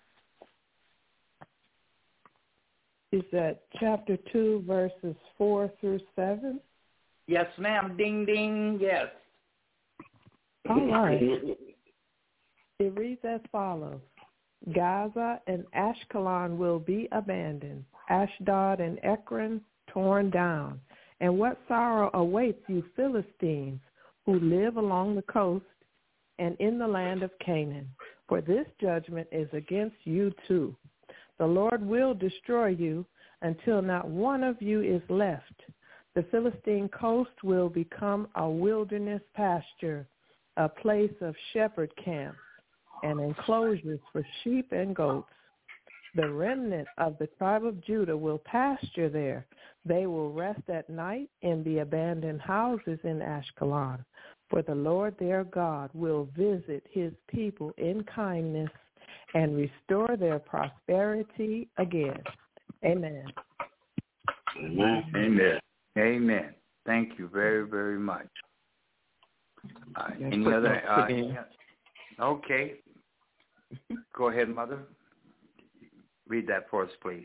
Is that chapter two, verses four through seven? Yes, ma'am. Ding, ding. Yes. All right. It reads as follows. Gaza and Ashkelon will be abandoned, Ashdod and Ekron torn down. And what sorrow awaits you Philistines who live along the coast and in the land of Canaan, for this judgment is against you too. The Lord will destroy you until not one of you is left. The Philistine coast will become a wilderness pasture, a place of shepherd camps and enclosures for sheep and goats. The remnant of the tribe of Judah will pasture there. They will rest at night in the abandoned houses in Ashkelon, for the Lord their God will visit his people in kindness and restore their prosperity again. Amen. Amen. Amen. Amen. Thank you very, very much. Uh, any other? Uh, okay. Go ahead, Mother. Read that for us, please.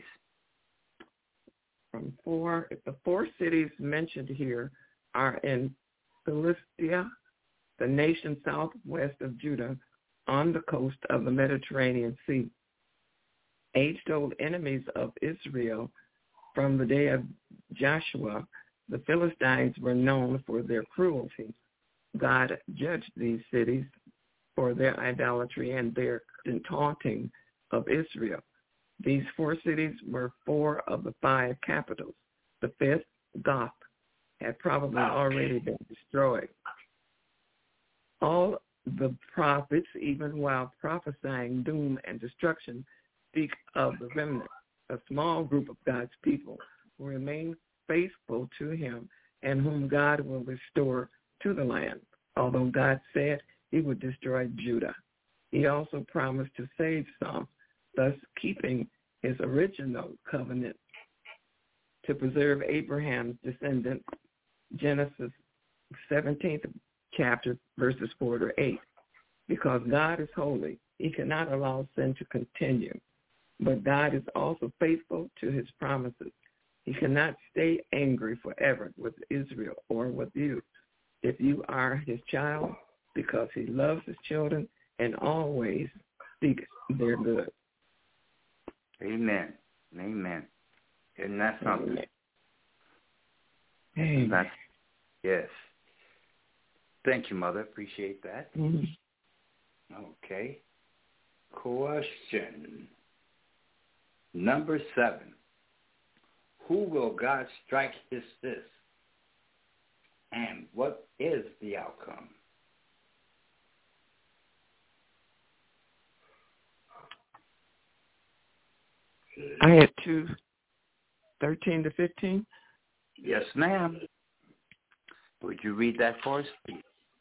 From four, the four cities mentioned here are in Philistia, the nation southwest of Judah, on the coast of the Mediterranean Sea. Age-old enemies of Israel from the day of Joshua, the Philistines were known for their cruelty. God judged these cities for their idolatry and their taunting of Israel. These four cities were four of the five capitals. The fifth, Goth, had probably already been destroyed. All the prophets, even while prophesying doom and destruction, speak of the remnant, a small group of God's people who remain faithful to him and whom God will restore to the land. Although God said he would destroy Judah, he also promised to save some, thus keeping his original covenant to preserve Abraham's descendants. Genesis seventeenth chapter, verses four to eight. Because God is holy, he cannot allow sin to continue. But God is also faithful to his promises. He cannot stay angry forever with Israel or with you if you are his child, because he loves his children and always seeks their good. Amen. Amen. Isn't that something? Amen. That's, yes. Thank you, Mother. Appreciate that. Mm-hmm. Okay. Question number seven. Who will God strike his fist? And what is the outcome? I had two, thirteen to fifteen. Yes, ma'am. Would you read that for us, please?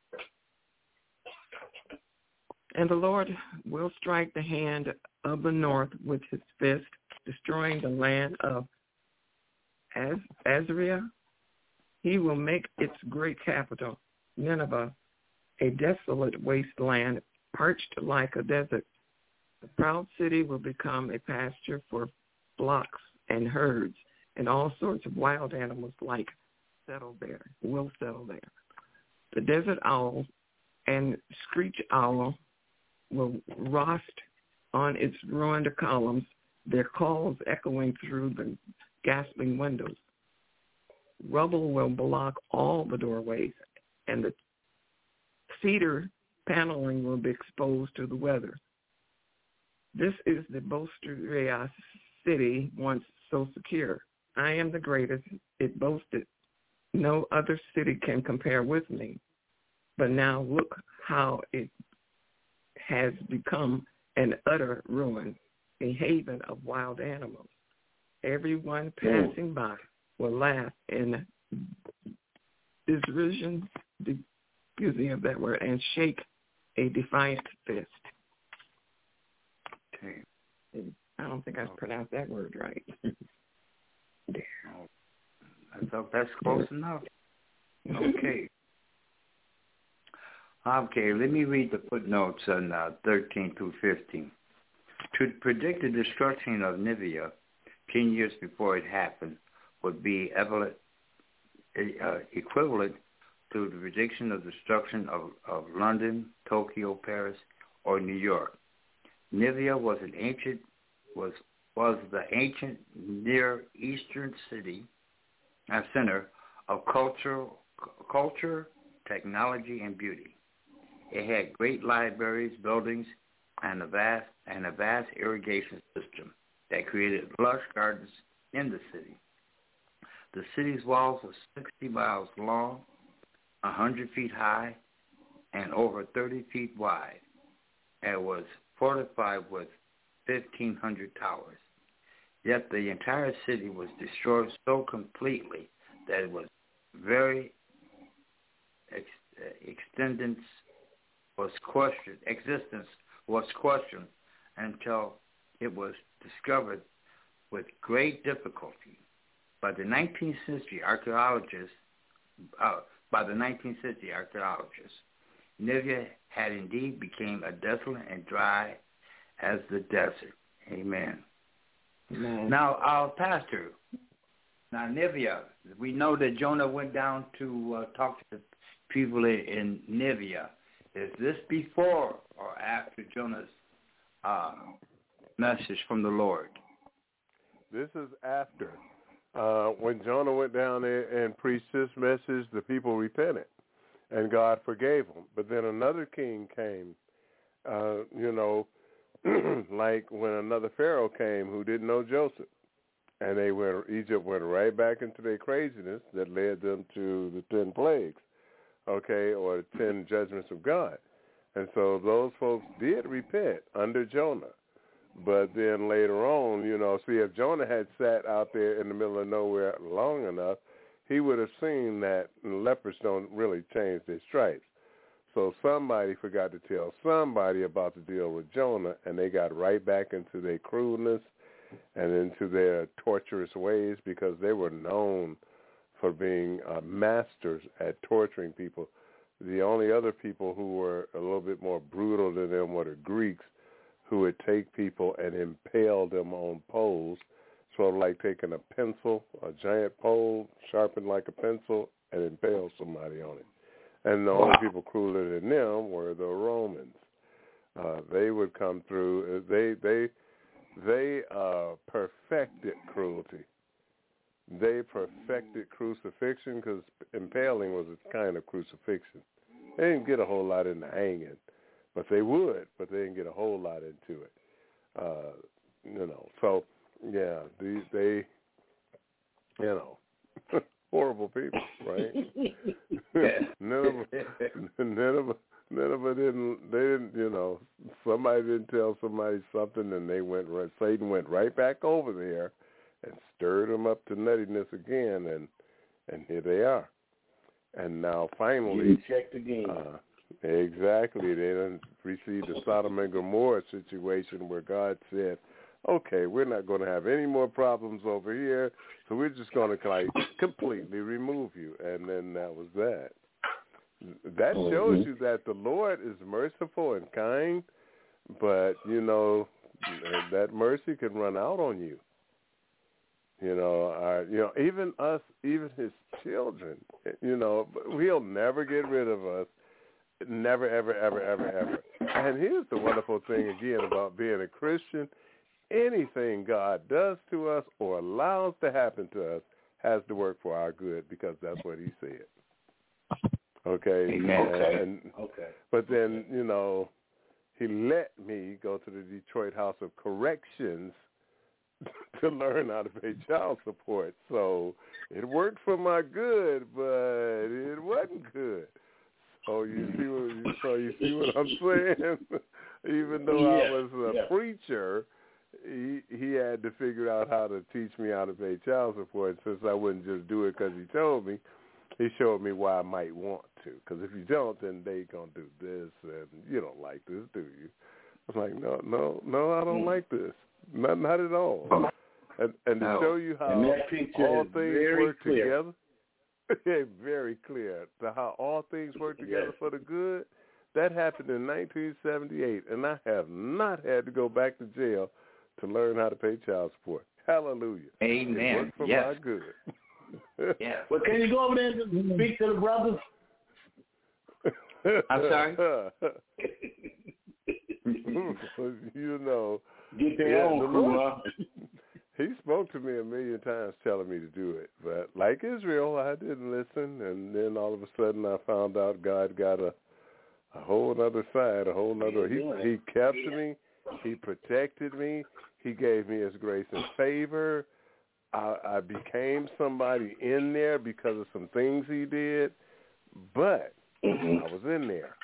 And the Lord will strike the hand of the north with his fist, destroying the land of Az- Azria. He will make its great capital, Nineveh, a desolate wasteland, parched like a desert. The proud city will become a pasture for flocks and herds and all sorts of wild animals like settle there, will settle there. The desert owl and screech owl will roost on its ruined columns, their calls echoing through the gasping windows. Rubble will block all the doorways, and the cedar paneling will be exposed to the weather. This is the boisterous city once so secure. I am the greatest, it boasted. No other city can compare with me. But now look how it has become an utter ruin, a haven of wild animals. Everyone passing by will laugh in derision, excuse me of that word, and shake a defiant fist. Okay. I don't think I pronounced that word right. I thought that's close enough. Okay. Okay, let me read the footnotes on uh, thirteen through fifteen. To predict the destruction of Nineveh ten years before it happened would be equivalent, uh, equivalent to the prediction of destruction of, of London, Tokyo, Paris, or New York. Nineveh was an ancient was was the ancient Near Eastern city, a center of culture, culture, technology, and beauty. It had great libraries, buildings, and a vast and a vast irrigation system that created lush gardens in the city. The city's walls were sixty miles long, one hundred feet high, and over thirty feet wide, and was fortified with fifteen hundred towers. Yet the entire city was destroyed so completely that it was very ex- extended was questioned, existence was questioned until it was discovered with great difficulty. By the nineteenth century, archaeologists, uh, by the nineteenth century archaeologists, Nineveh had indeed become as desolate and dry as the desert. Amen. Amen. Now, our pastor, now Nineveh, we know that Jonah went down to uh, talk to the people in, in Nineveh. Is this before or after Jonah's uh, message from the Lord? This is after. Uh, when Jonah went down there and preached this message, the people repented, and God forgave them. But then another king came, uh, you know, like when another Pharaoh came who didn't know Joseph, and they went. Egypt went right back into their craziness that led them to the ten plagues. Okay, or the ten judgments of God. And so those folks did repent under Jonah. But then later on, you know, see, if Jonah had sat out there in the middle of nowhere long enough, he would have seen that lepers don't really change their stripes. So somebody forgot to tell somebody about the deal with Jonah, and they got right back into their crudeness and into their torturous ways because they were known for being uh, masters at torturing people. The only other people who were a little bit more brutal than them were the Greeks, who would take people and impale them on poles, sort of like taking a pencil, a giant pole, sharpened like a pencil, and impale somebody on it. And the wow. only people crueler than them were the Romans. Uh, they would come through. They they they uh, perfected cruelty. They perfected crucifixion because impaling was a kind of crucifixion. They didn't get a whole lot in the hanging, but they would, but they didn't get a whole lot into it. Uh, you know, so, yeah, these, they, you know, horrible people, right? Nineveh, Nineveh, Nineveh didn't, they didn't, you know, somebody didn't tell somebody something and they went, right, Satan went right back over there and stirred them up to nuttiness again, and and here they are. And now finally, you checked again. Uh, exactly, they done received the Sodom and Gomorrah situation where God said, okay, we're not going to have any more problems over here, so we're just going to like completely remove you. And then that was that. That shows you that the Lord is merciful and kind, but, you know, that mercy can run out on you. You know, our, you know, even us, even his children. You know, he'll never get rid of us. Never, ever, ever, ever, ever. And here's the wonderful thing, again, about being a Christian. Anything God does to us or allows to happen to us has to work for our good, because that's what he said. Okay? Amen. And, and, Okay. But then, you know, he let me go to the Detroit House of Corrections to learn how to pay child support. So it worked for my good, but it wasn't good. So you see what so you see what I'm saying? Even though yeah, I was a yeah. preacher, he he had to figure out how to teach me how to pay child support. Since I wouldn't just do it because he told me, he showed me why I might want to. Because if you don't, then they gonna do this, and you don't like this, do you? I was like, no, no, no, I don't like this. Not not at all. And and to no. show you how all things work clear. together. Yeah, very clear to how all things work together yes. for the good. That happened in nineteen seventy-eight, and I have not had to go back to jail to learn how to pay child support. Hallelujah. Amen. It worked for yes. my good. Yes. Well, can you go over there and speak to the brothers? I'm sorry? You know. Get their yeah, own the crew, Lord, huh? He spoke to me a million times telling me to do it. But like Israel, I didn't listen. And then all of a sudden I found out God got a, a whole other side, a whole other. He, he kept me. He protected me. He gave me his grace and favor. I, I became somebody in there because of some things he did. But I was in there.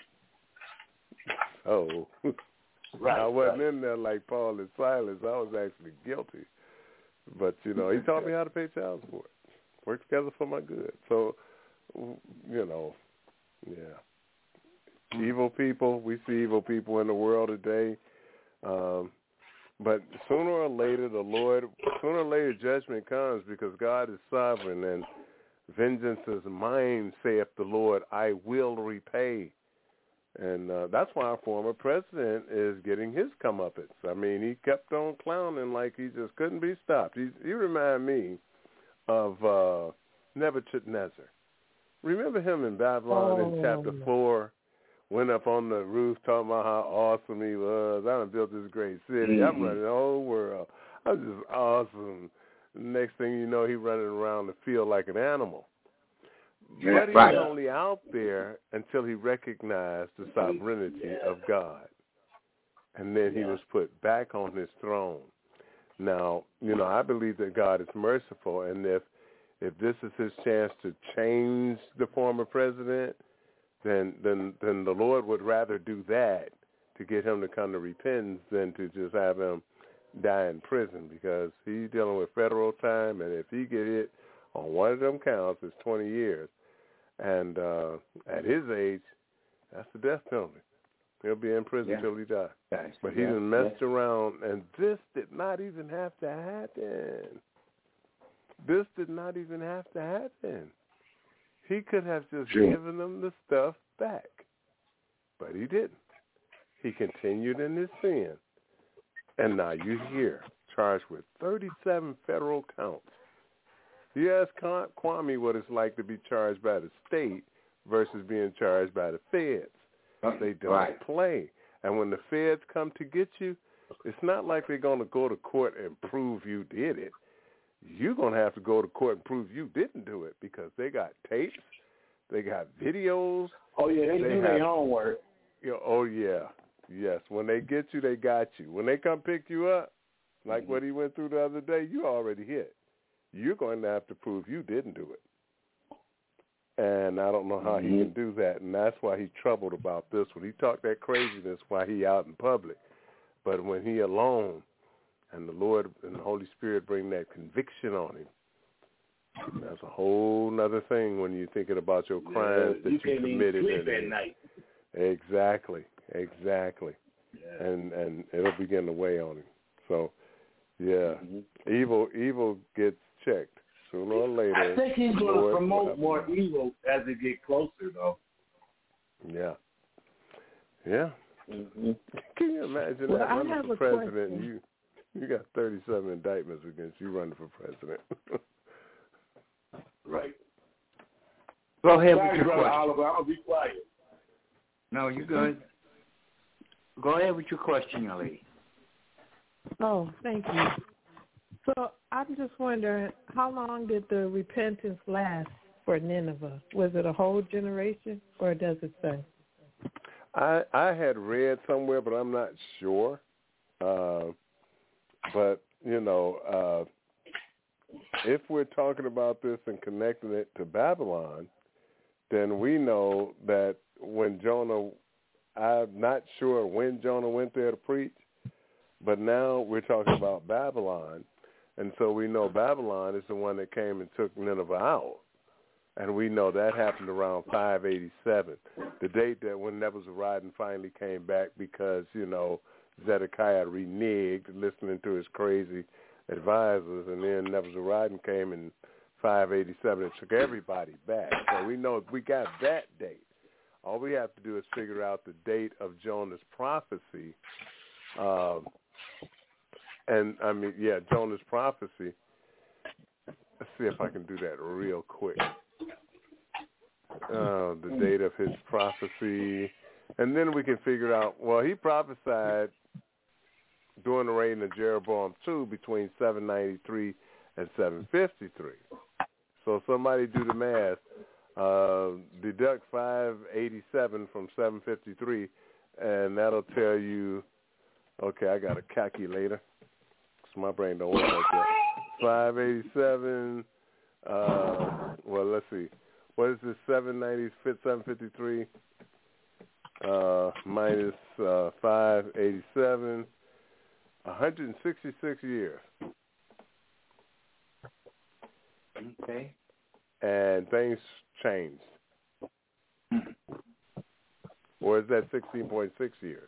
So right, I wasn't right. in there like Paul and Silas. I was actually guilty. But, you know, he taught me how to pay child support. Work together for my good. So, you know, yeah. Evil people, we see evil people in the world today. Um, but sooner or later, the Lord, sooner or later, judgment comes, because God is sovereign, and vengeance is mine, saith the Lord, I will repay. And uh, that's why our former president is getting his comeuppance. I mean, he kept on clowning like he just couldn't be stopped. He, he remind me of uh, Nebuchadnezzar. Remember him in Babylon oh. in chapter four? Went up on the roof talking about how awesome he was. I done built this great city. Mm-hmm. I'm running the whole world. I'm just awesome. Next thing you know, he running around the field like an animal. Yeah, but he right. was only out there until he recognized the sovereignty of God. And then he was put back on his throne. Now, you know, I believe that God is merciful, and if if this is his chance to change the former president, then then then the Lord would rather do that to get him to come to repentance than to just have him die in prison, because he's dealing with federal time, and if he get hit on one of them counts, it's twenty years. And uh, at his age, that's the death penalty. He'll be in prison yeah. till he dies. Nice. But he yeah. done messed yeah. around, and this did not even have to happen. This did not even have to happen. He could have just sure. given them the stuff back. But he didn't. He continued in his sin. And now you're here, charged with thirty-seven federal counts. You ask Kwame what it's like to be charged by the state versus being charged by the feds. They don't right. play. And when the feds come to get you, it's not like they're going to go to court and prove you did it. You're going to have to go to court and prove you didn't do it, because they got tapes, they got videos. Oh, yeah, they, they do have, their homework. You know, oh, yeah, yes. When they get you, they got you. When they come pick you up, like mm-hmm. what he went through the other day, you already hit. You're going to have to prove you didn't do it. And I don't know how mm-hmm. he can do that, and that's why he's troubled about this one. He talked that craziness while he out in public. But when he alone and the Lord and the Holy Spirit bring that conviction on him, that's a whole other thing when you're thinking about your crimes yeah, that you, you committed. Sleep at night. Exactly, exactly. Yeah. And and it'll begin to weigh on him. So, yeah, mm-hmm. evil evil gets checked sooner or later. I think he's going to promote more evil as it get closer, though. Yeah, yeah. Mm-hmm. Can you imagine well, that I running have for a president? question. And you you got thirty-seven indictments against you running for president. Right. Go ahead Sorry, with your Brother question. Oliver, I'm going to be quiet. No, you good. Go ahead with your question, young lady. Oh, thank you. So I'm just wondering, how long did the repentance last for Nineveh? Was it a whole generation, or does it say? I I had read somewhere, but I'm not sure. Uh, but, you know, uh, if we're talking about this and connecting it to Babylon, then we know that when Jonah, I'm not sure when Jonah went there to preach, but now we're talking about Babylon. And so we know Babylon is the one that came and took Nineveh out. And we know that happened around five eighty-seven, the date that when Nebuzaradan finally came back because, you know, Zedekiah reneged, listening to his crazy advisors, and then Nebuzaradan came in five eighty-seven and took everybody back. So we know we got that date. All we have to do is figure out the date of Jonah's prophecy. Um, and, I mean, yeah, Jonah's prophecy. Let's see if I can do that real quick. Uh, the date of his prophecy. And then we can figure out, well, he prophesied during the reign of Jeroboam the Second between seven ninety-three and seven fifty-three. So somebody do the math. Uh, deduct five eighty-seven from seven fifty-three, and that'll tell you, okay, I got a calculator, so my brain don't work like that. five eighty-seven, uh, well, let's see. What is this, seven ninety, seven fifty-three uh, minus uh, five eighty-seven, one hundred sixty-six years. Okay. And things changed. Or is that sixteen point six years?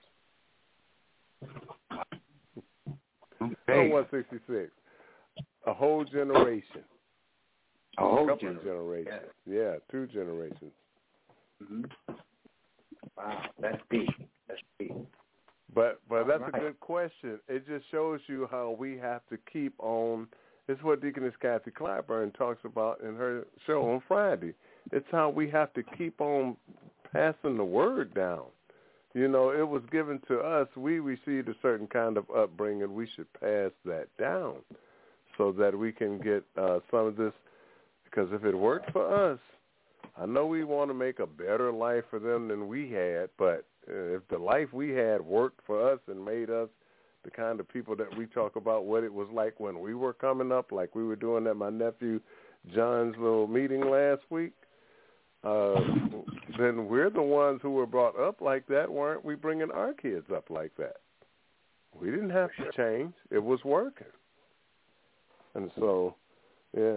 Okay. Oh, one sixty-six. A whole generation. A whole A couple generation. of generations. Yeah. Yeah, two generations. Mm-hmm. Wow, that's deep. That's deep. But but that's right. a good question. It just shows you how we have to keep on. It's what Deaconess Kathy Clyburn talks about in her show on Friday. It's how we have to keep on passing the word down. You know, it was given to us. We received a certain kind of upbringing. We should pass that down so that we can get uh, some of this. Because if it worked for us, I know we want to make a better life for them than we had, but if the life we had worked for us and made us the kind of people that we talk about what it was like when we were coming up, like we were doing at my nephew John's little meeting last week, uh, then we're the ones who were brought up like that. Weren't we bringing our kids up like that? We didn't have to change. It was working. And so, yeah.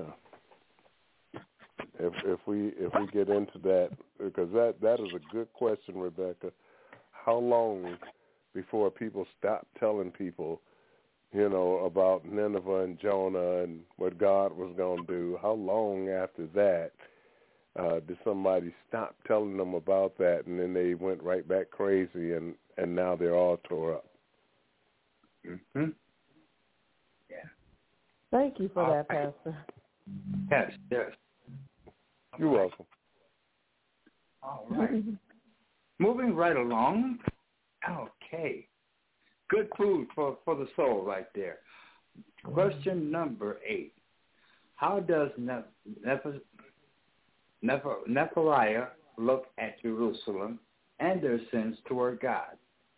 If if we if we get into that, because that, that is a good question, Rebecca. How long before people stop telling people, you know, about Nineveh and Jonah and what God was going to do? How long after that uh, did somebody stop telling them about that, and then they went right back crazy, and, and now they're all tore up? Mm-hmm. Yeah. Thank you for All that, right. Pastor. Yes, yes. You're welcome. All right. Moving right along. Okay. Good food for, for the soul right there. Question number eight. How does ne- Neph- Neph- Nephariah look at Jerusalem and their sins toward God?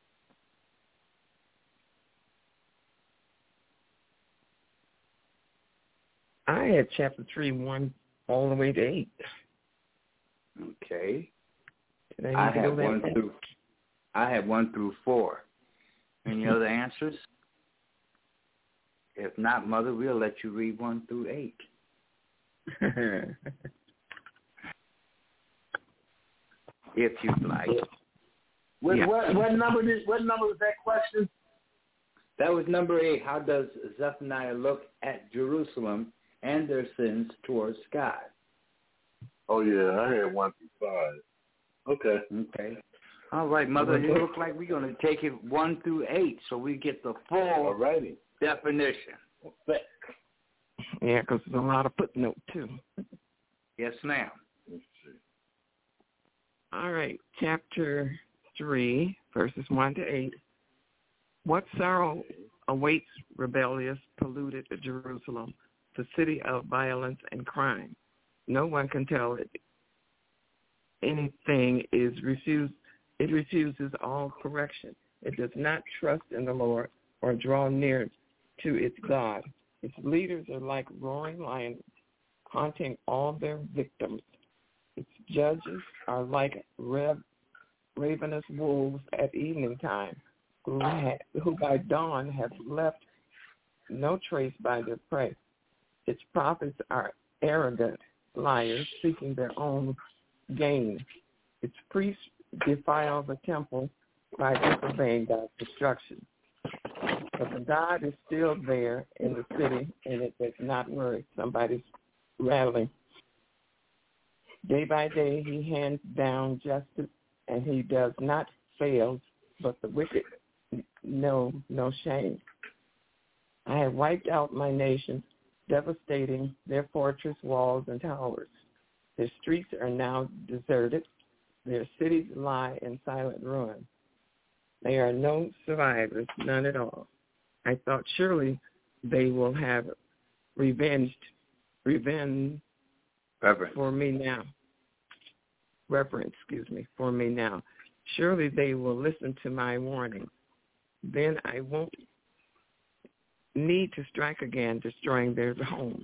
I had chapter three, one all the way to eight. Okay. Did I I, have go one that through. I have one through four. Any other answers? If not, Mother, we'll let you read one through eight. If you'd like. What, Yeah. what, what number did, what number was that question? That was number eight. How does Zephaniah look at Jerusalem and their sins towards God? Oh, yeah, I had one through five. Okay. Okay. All right, Mother, it looks like we're going to take it one through eight so we get the full Alrighty. definition. Yeah, because there's a lot of footnote, too. Yes, ma'am. Let's see. All right, chapter three, verses one to eight. What sorrow awaits rebellious, polluted Jerusalem, the city of violence and crime? No one can tell it. Anything is refused. It refuses all correction. It does not trust in the Lord or draw near to its God. Its leaders are like roaring lions, haunting all their victims. Its judges are like rav- ravenous wolves at evening time, who, ha- who by dawn have left no trace by their prey. Its prophets are arrogant liars seeking their own gain. Its priests defile the temple by disobeying God's instruction. But the God is still there in the city, and it does not worry. Somebody's rattling. Day by day he hands down justice, and he does not fail, but the wicked know no shame. I have wiped out my nations, devastating their fortress walls and towers. Their streets are now deserted. Their cities lie in silent ruin. There are no survivors, none at all. I thought surely they will have revenged, revenge Reverence. for me now. Reverence, excuse me, for me now. Surely they will listen to my warning. Then I won't need to strike again, destroying their homes.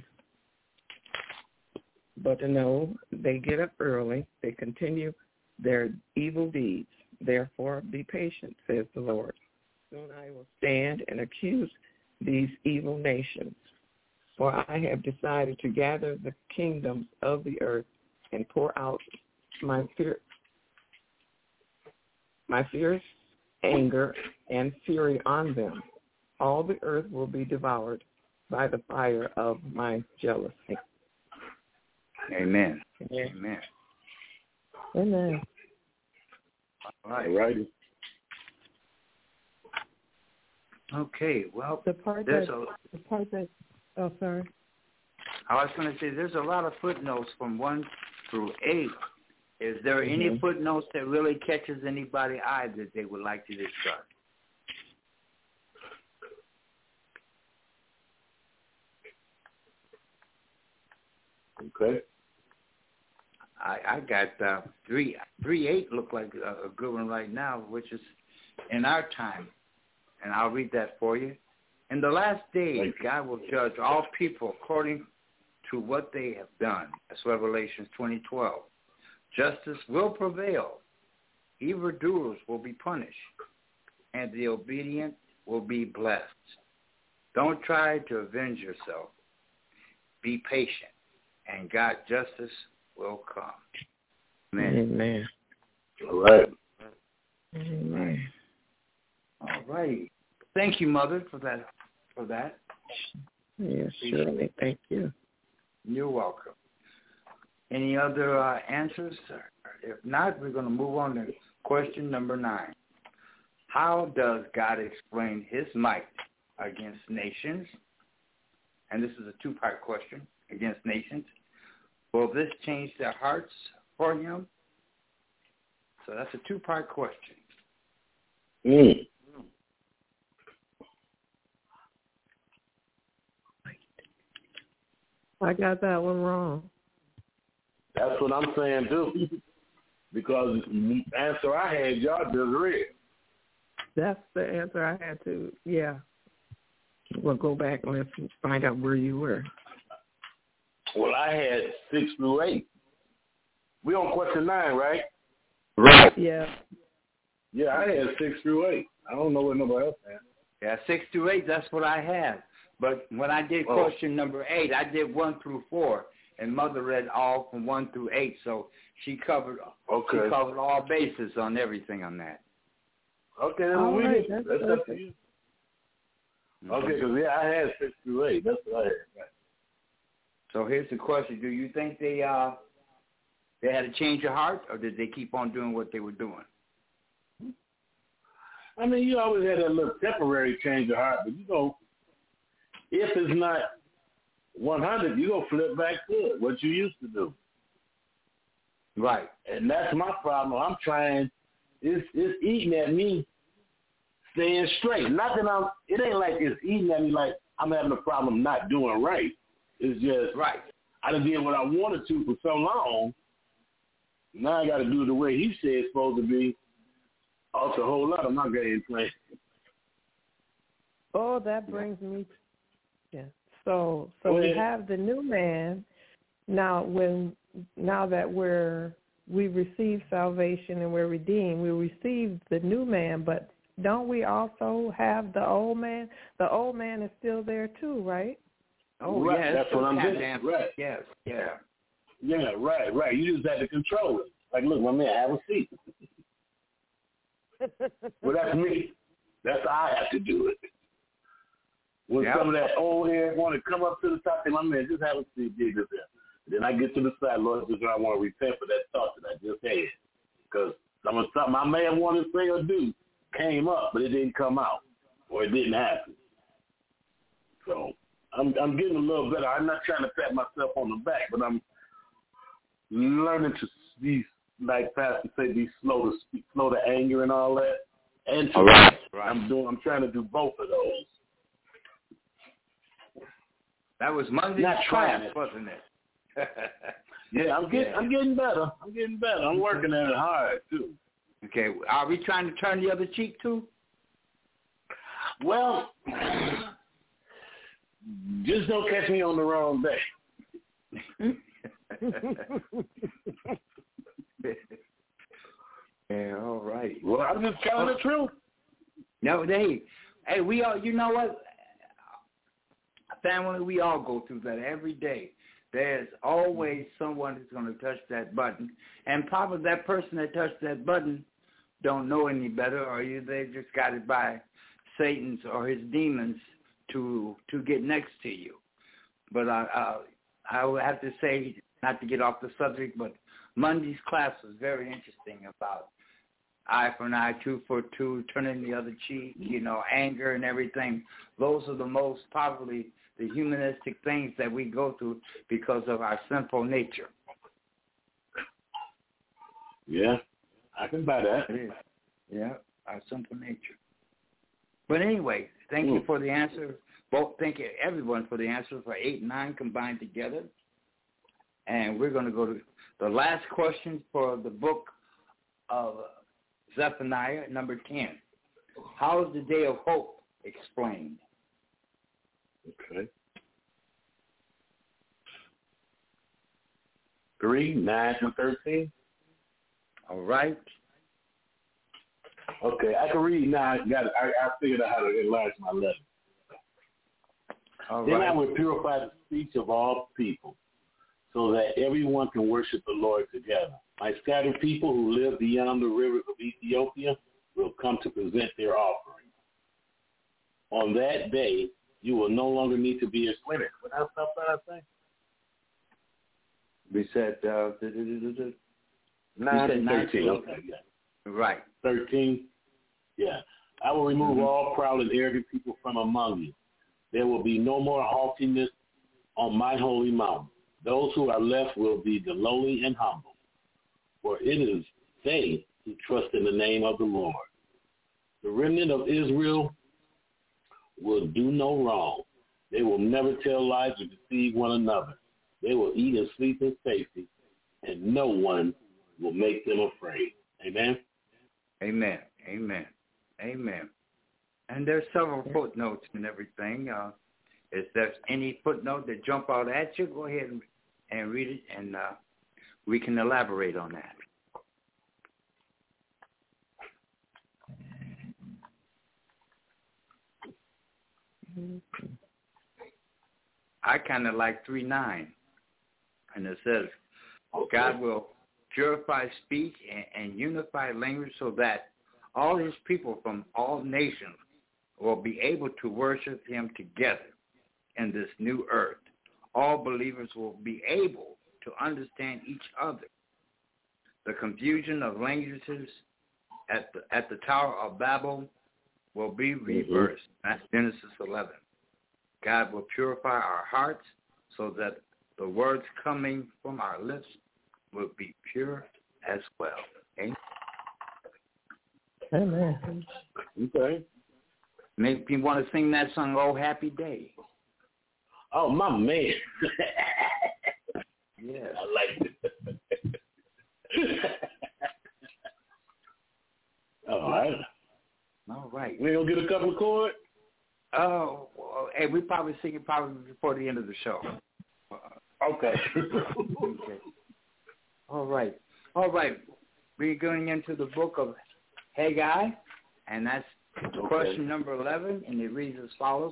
But no, they get up early. They continue their evil deeds. Therefore, be patient, says the Lord. Soon I will stand and accuse these evil nations. For I have decided to gather the kingdoms of the earth and pour out my fear, my fierce anger and fury on them. All the earth will be devoured by the fire of my jealousy. Amen. Yeah. Amen. Amen. All right. All right. Okay. Well, The part there's that, a. the part that, oh, sorry. I was going to say there's a lot of footnotes from one through eight. Is there Mm-hmm. any footnotes that really catches anybody's eye that they would like to discuss? Okay. I, I got uh, three three eight look like a, a good one right now, which is in our time, and I'll read that for you. In the last days, God will judge all people according to what they have done. That's Revelation twenty twelve. Justice will prevail. Evildoers will be punished, and the obedient will be blessed. Don't try to avenge yourself. Be patient, and God's justice will come. Amen. Amen. All right. Amen. All right. Thank you, Mother, for that. For that. Yes, surely. Thank you. You're welcome. Any other uh, answers? If not, we're going to move on to question number nine. How does God explain his might against nations? And this is a two-part question, against nations. Will this change their hearts for him? So that's a two-part question. Mm. I got that one wrong. That's what I'm saying, too. Because the answer I had, y'all just read. That's the answer I had to, yeah. We'll go back and let's find out where you were. Well, I had six through eight. We on question nine, right? Right. Yeah. Yeah, I had six through eight. I don't know what nobody else had. Yeah, six through eight, that's what I have. But when I did Oh. question number eight, I did one through four, and Mother read all from one through eight, so she covered Okay. she covered all bases on everything on that. Okay, well, All we right, did. that's That's up to perfect. you. Okay, because, yeah, I had six through eight. That's what I had. Right. So here's the question: do you think they uh they had a change of heart, or did they keep on doing what they were doing? I mean, you always had that little temporary change of heart, but you know, if it's not one hundred, you go flip back to it, what you used to do. Right. And that's my problem. I'm trying, it's, it's eating at me staying straight. Not that I'm, it ain't like it's eating at me like I'm having a problem not doing right. It's just, right. I done did what I wanted to for so long. Now I got to do it the way he said it's supposed to be. Also, a whole lot of my game plan. Oh, that brings yeah. me. Yeah. So, so well, we have the new man. Now, when now that we're we receive salvation and we're redeemed, we receive the new man. But don't we also have the old man? The old man is still there too, right? Oh, right. yeah. That's what I'm doing. Right. Yes. Yeah. Yeah. Right. Right. You just have to control it. Like, look, my man, have a seat. Well, that's me. That's how I have to do it. When yep. some of that old head want to come up to the top, say, my man, just have a seat, dig this here. Then I get to the side, Lord, just I want to repent for that thought that I just had. Because some of something I may have wanted to say or do came up, but it didn't come out, or it didn't happen. So I'm I'm getting a little better. I'm not trying to pat myself on the back, but I'm learning to be, like Pastor said, be slow to speak, slow to anger and all that. And to all right. right. I'm doing. I'm trying to do both of those. That was Monday's class, wasn't it? yeah, I'm getting. Yeah. I'm getting better. I'm getting better. I'm working at it hard too. Okay, are we trying to turn the other cheek too? Well, just don't catch me on the wrong day. Yeah, all right. Well, I'm just telling the truth. No, they, hey, we all, you know what? Family, we all go through that every day. There's always someone who's going to touch that button, and probably that person that touched that button don't know any better, or you, they just got it by Satan's or his demons to to get next to you. But I, I, I would have to say, not to get off the subject, but Monday's class was very interesting about eye for an eye, two for two, turning the other cheek, you know, anger and everything. Those are the most probably the humanistic things that we go through because of our sinful nature. Yeah, I can buy that. It is. Yeah, our sinful nature. But anyway, thank mm. you for the answer. Both thank you everyone for the answers for eight and nine combined together. And we're going to go to the last question for the book of Zephaniah, number ten. How is the day of hope explained? Okay. Three, nine, and thirteen. All right. Okay, I can read now. I got it. I, I figured out how to enlarge my letter. All then right. I will purify the speech of all people, so that everyone can worship the Lord together. My scattered people who live beyond the rivers of Ethiopia will come to present their offerings. On that day, you will no longer need to be a slave. What else did I say? We said uh, nine and thirteen. Okay, yeah. Right. thirteen. Yeah. I will remove mm-hmm. all proud and arrogant people from among you. There will be no more haughtiness on my holy mountain. Those who are left will be the lowly and humble, for it is they who trust in the name of the Lord. The remnant of Israel will do no wrong. They will never tell lies or deceive one another. They will eat and sleep in safety, and no one will make them afraid. Amen? Amen. Amen. Amen. And there's several footnotes and everything. Uh, if there's any footnote that jump out at you, go ahead and, and read it, and uh, we can elaborate on that. I kind of like three nine, and it says, God will purify speech and, and unify language so that all his people from all nations will be able to worship him together in this new earth. All believers will be able to understand each other. The confusion of languages at the, at the Tower of Babel will be reversed. Mm-hmm. That's Genesis eleven. God will purify our hearts so that the words coming from our lips will be pure as well. Amen. Amen. Okay. Make me want to sing that song, Oh Happy Day. Oh, my man. Yeah. I like it. All right. All right. We gonna get a couple of chords? Oh, well, hey, we probably sing it probably before the end of the show. Okay. Okay. All right. All right. We're going into the book of Haggai, and that's okay. question number eleven, and it reads as follows.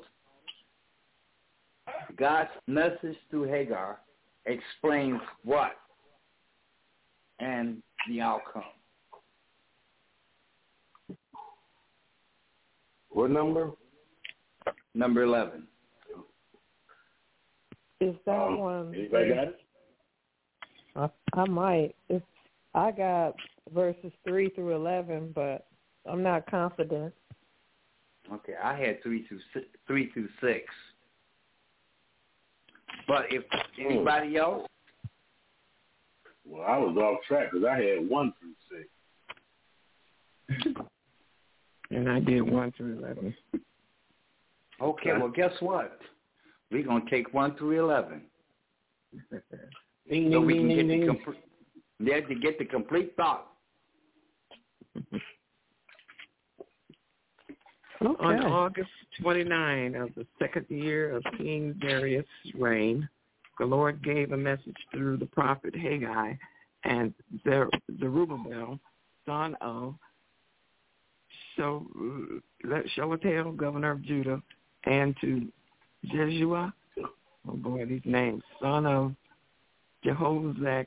God's message through Hagar explains what and the outcome. What number? Number eleven. Is that um, one? Anybody got it? I, I might. It's, I got verses three through eleven, but I'm not confident. Okay, I had three through six, three through six. But if anybody else? Well, I was off track because I had one through six. And I did one through eleven. Okay, well, guess what? We're going to take one through eleven. Ding, So ding, we can ding, get ding, the ding. complete, yeah, to get the complete thought. Okay. On August twenty-ninth of the second year of King Darius' reign, the Lord gave a message through the prophet Haggai and Zer- Zerubbabel, son of Shealtiel, governor of Judah, and to Jeshua, oh boy, these names, son of Jehozadak,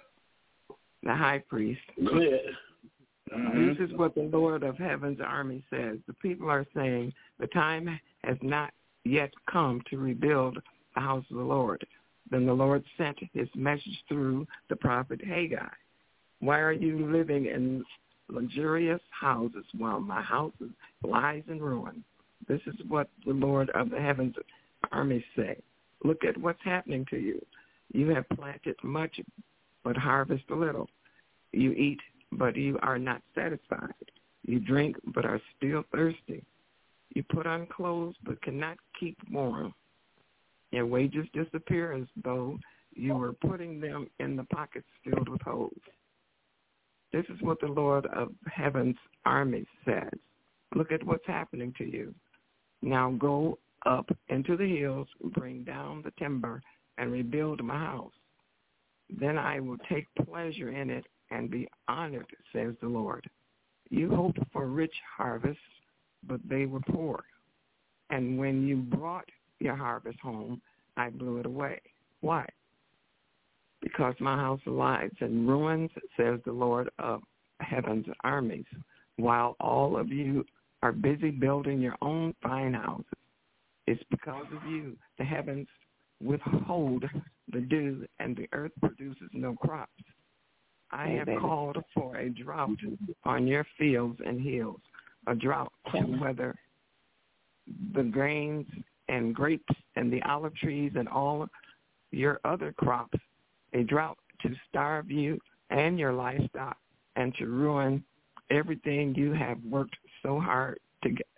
the high priest. Go ahead. Mm-hmm. This is what the Lord of Heaven's army says. The people are saying the time has not yet come to rebuild the house of the Lord. Then the Lord sent his message through the prophet Haggai. Why are you living in luxurious houses while my house lies in ruin? This is what the Lord of the Heaven's army say. Look at what's happening to you. You have planted much, but harvest a little. You eat, but you are not satisfied. You drink, but are still thirsty. You put on clothes, but cannot keep warm. Your wages disappear as though you were putting them in the pockets filled with holes. This is what the Lord of Heaven's army says. Look at what's happening to you. Now go up into the hills, bring down the timber, and rebuild my house. Then I will take pleasure in it and be honored, says the Lord. You hoped for rich harvests, but they were poor. And when you brought your harvest home, I blew it away. Why? Because my house lies in ruins, says the Lord of Heaven's armies, while all of you are busy building your own fine houses. It's because of you the heavens withhold the dew and the earth produces no crops. I have called for a drought on your fields and hills, a drought to wither the grains and grapes and the olive trees and all your other crops, a drought to starve you and your livestock and to ruin everything you have worked so hard to get.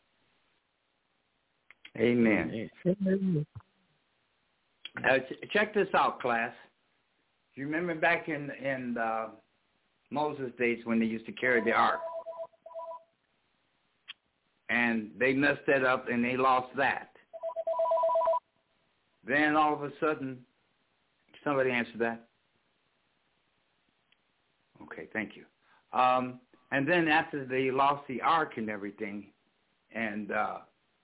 Amen. Uh, ch- check this out, class. You remember back in in uh, Moses' days when they used to carry the ark, and they messed that up and they lost that. Then all of a sudden, somebody answered that. Okay, thank you. Um, and then after they lost the ark and everything, and uh,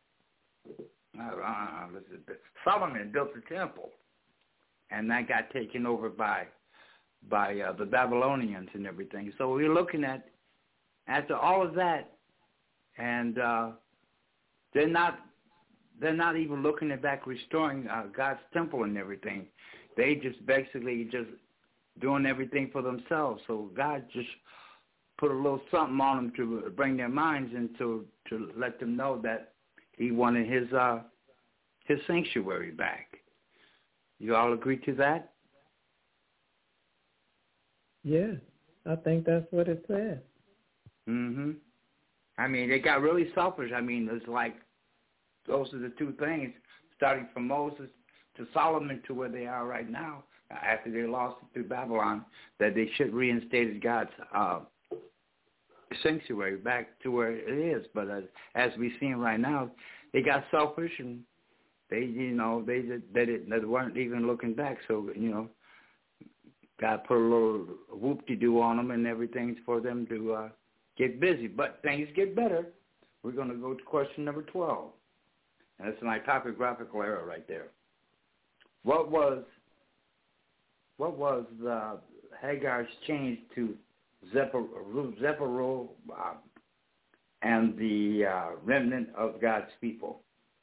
uh, Solomon built the temple, and that got taken over by by uh, the Babylonians and everything. So we're looking at after all of that, and uh, they're not they're not even looking at back restoring uh, God's temple and everything. They just basically just doing everything for themselves. So God just put a little something on them to bring their minds into to let them know that He wanted His uh, His sanctuary back. You all agree to that? Yeah, I think that's what it says. Mm-hmm. I mean, they got really selfish. I mean, it's like those are the two things, starting from Moses to Solomon to where they are right now, after they lost it to Babylon, that they should reinstate God's uh, sanctuary back to where it is. But uh, as we're seeing right now, they got selfish and they, you know, they they, did, they weren't even looking back. So, you know, God put a little whoop-de-doo on them and everything for them to uh, get busy. But things get better. We're going to go to question number twelve. And it's an typographical error right there. What was what was uh, Hagar's change to Zephirah uh, and the uh, remnant of God's people?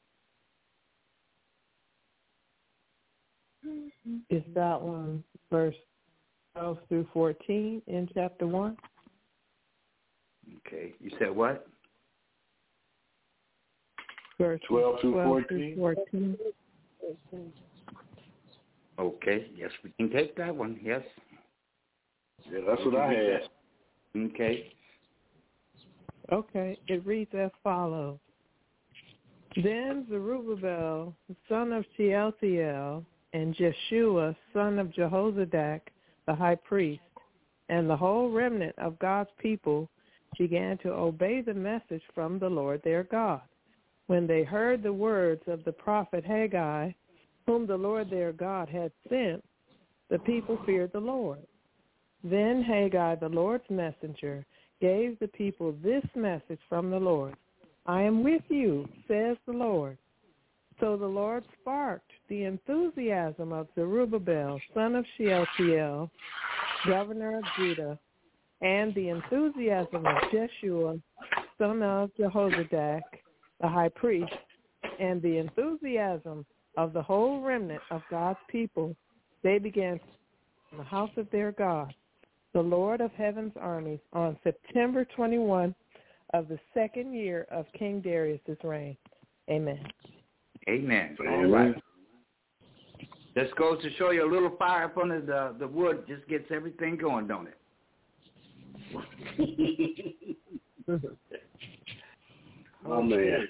Is that one verse twelve through fourteen in chapter one? Okay. You said what? Verse twelve through fourteen. fourteen. Okay. Yes, we can take that one. Yes. Yeah, that's what I had. Okay. Okay. It reads as follows. Then Zerubbabel, the son of Shealtiel, and Jeshua, son of Jehozadak, the high priest, and the whole remnant of God's people began to obey the message from the Lord their God. When they heard the words of the prophet Haggai, whom the Lord their God had sent, the people feared the Lord. Then Haggai, the Lord's messenger, gave the people this message from the Lord. I am with you, says the Lord. So the Lord sparked the enthusiasm of Zerubbabel, son of Shealtiel, governor of Judah, and the enthusiasm of Jeshua, son of Jehozadak, the high priest, and the enthusiasm of the whole remnant of God's people. They began in the house of their God, the Lord of heaven's armies, on September twenty-first of the second year of King Darius' reign. Amen. Amen. All right. This goes to show you a little fire up under the, the wood just gets everything going, don't it? Oh, man.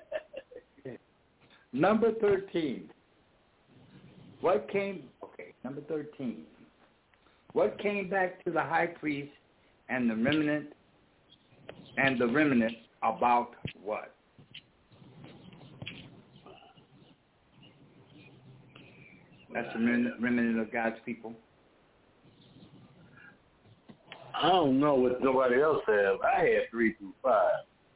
Number thirteen. What came, okay, number thirteen. What came back to the high priest and the remnant, and the remnant about what? That's the remnant, remnant of God's people. I don't know what nobody else has. I had three through five.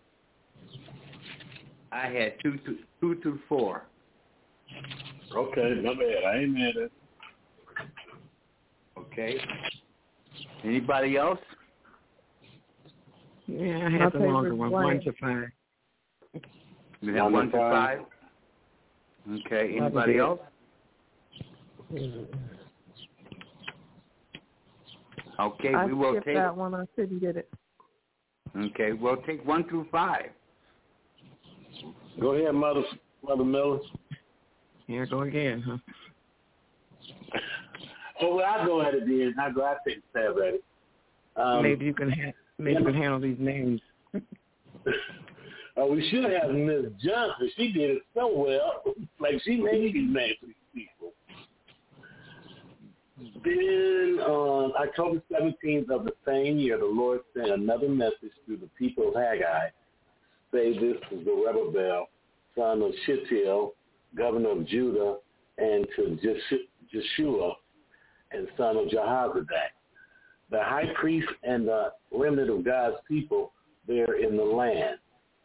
I had two through, two through four. Okay, not bad. I ain't mad at it. Okay. Anybody else? Yeah, I had the longer one, one to five. You have one to five? Okay. Anybody else? Okay, I we will skipped take that one. I couldn't get it. Okay, we'll take one through five. Go ahead, Mother Mother Miller. Yeah, go again, huh? Oh, well, I'll go at it then. I'll go. I'll take a stab at it. Um, maybe you can ha- maybe you can handle these names. Oh, we should have Miss Johnson. She did it so well. Like, she made these names for these people. Then on October seventeenth of the same year, the Lord sent another message to the people of Haggai. Say this to Zerubbabel, son of Shealtiel, governor of Judah, and to Jeshua, and son of Jehozadak, the high priest and the remnant of God's people there in the land.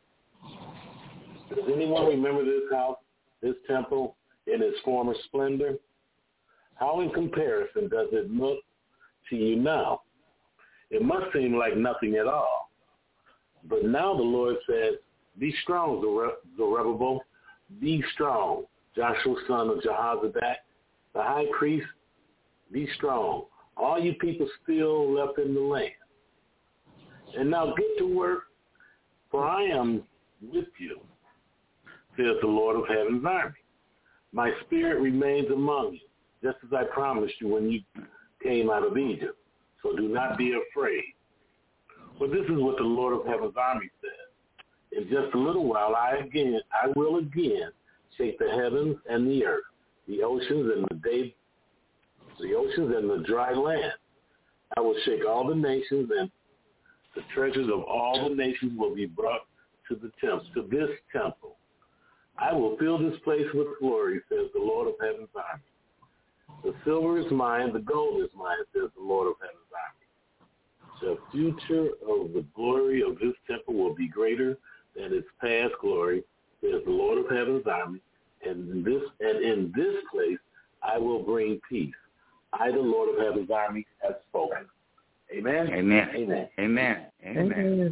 Does anyone remember this house, this temple, in its former splendor? How in comparison does it look to you now? It must seem like nothing at all. But now the Lord says, be strong, Zerubbabel, be strong. Joshua, son of Jehozadak, the high priest, be strong. All you people still left in the land. And now get to work, for I am with you, says the Lord of heaven's army. My spirit remains among you, just as I promised you when you came out of Egypt. so do not be afraid. For this is what the Lord of Heaven's army says. In just a little while, I again, I will again shake the heavens and the earth, the oceans and the day, the oceans and the dry land. I will shake all the nations, and the treasures of all the nations will be brought to the temple, to this temple. I will fill this place with glory, says the Lord of Heaven's army. The silver is mine, the gold is mine, says the Lord of Heaven's army. The future of the glory of this temple will be greater than its past glory, says the Lord of Heaven's army. And in this and in this place I will bring peace. I, the Lord of Heaven's army, have spoken. Amen. Amen. Amen. Amen. Amen. Amen.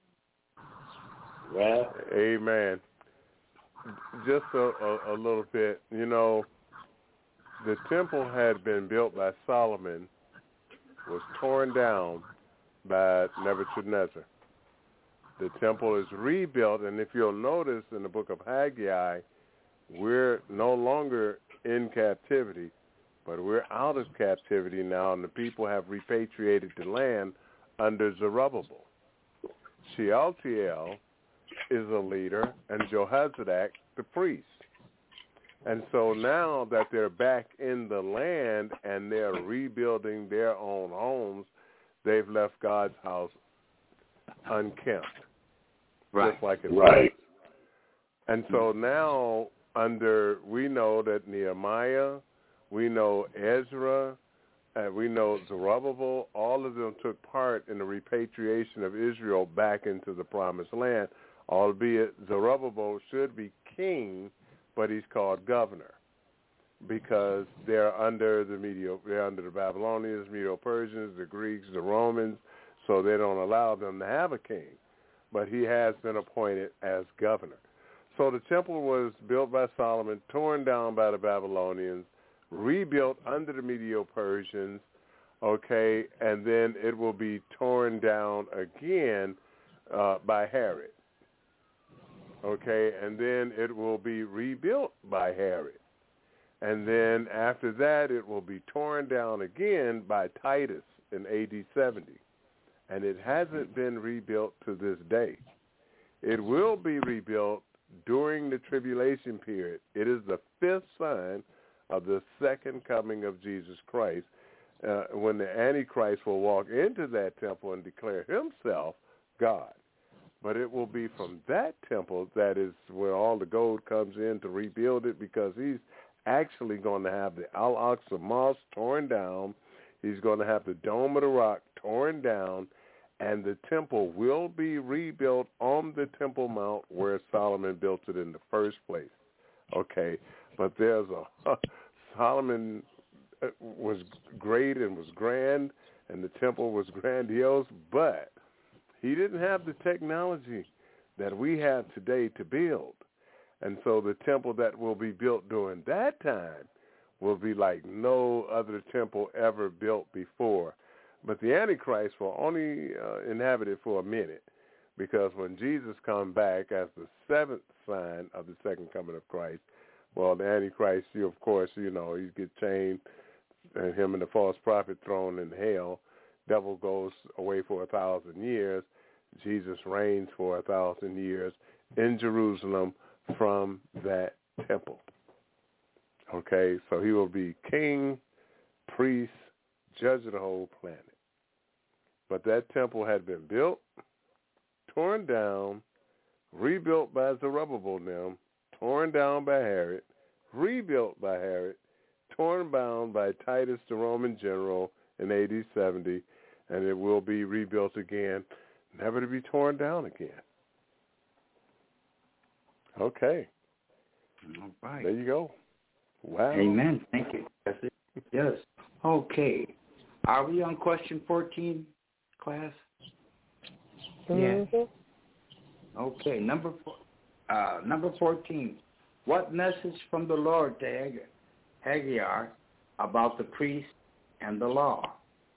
Well, amen. Just a, a, a little bit, you know, the temple had been built by Solomon, was torn down by Nebuchadnezzar. The temple is rebuilt, and if you'll notice in the book of Haggai, we're no longer in captivity, but we're out of captivity now, and the people have repatriated the land under Zerubbabel. Shealtiel is a leader, and Jehozadak the priest. And so now that they're back in the land and they're rebuilding their own homes, they've left God's house unkempt, right. just like it right. was. And so now under, we know that Nehemiah, we know Ezra, uh, we know Zerubbabel, all of them took part in the repatriation of Israel back into the promised land, albeit Zerubbabel should be king, but he's called governor because they're under the Medo, they're under the Babylonians, Medo-Persians, the Greeks, the Romans, so they don't allow them to have a king. But he has been appointed as governor. So the temple was built by Solomon, torn down by the Babylonians, rebuilt under the Medo-Persians, okay, and then it will be torn down again uh, by Herod. Okay, and then it will be rebuilt by Herod. And then after that, it will be torn down again by Titus in A D seventy. And it hasn't been rebuilt to this day. It will be rebuilt during the tribulation period. It is the fifth sign of the second coming of Jesus Christ, uh, when the Antichrist will walk into that temple and declare himself God. But it will be from that temple that is where all the gold comes in to rebuild it, because he's actually going to have the Al-Aqsa Mosque torn down. He's going to have the Dome of the Rock torn down, and the temple will be rebuilt on the Temple Mount where Solomon built it in the first place. Okay, but there's a Solomon was great and was grand, and the temple was grandiose, but he didn't have the technology that we have today to build. And so the temple that will be built during that time will be like no other temple ever built before. But the Antichrist will only uh, inhabit it for a minute, because when Jesus comes back as the seventh sign of the second coming of Christ, well, the Antichrist, you, of course, you know, he gets chained, and him and the false prophet thrown in hell. Devil goes away for a thousand years. Jesus reigns for a thousand years in Jerusalem from that temple. Okay, so he will be king, priest, judge of the whole planet. But that temple had been built, torn down, rebuilt by Zerubbabel them, torn down by Herod, rebuilt by Herod, torn down by Titus the Roman general in A D seventy, and it will be rebuilt again, never to be torn down again. Okay. All right. There you go. Wow. Amen. Thank you. That's it. Yes. Okay. Are we on question fourteen, class? Mm-hmm. Yeah. Okay. Number four, uh, number fourteen. What message from the Lord to Hag- Haggai about the priest and the law?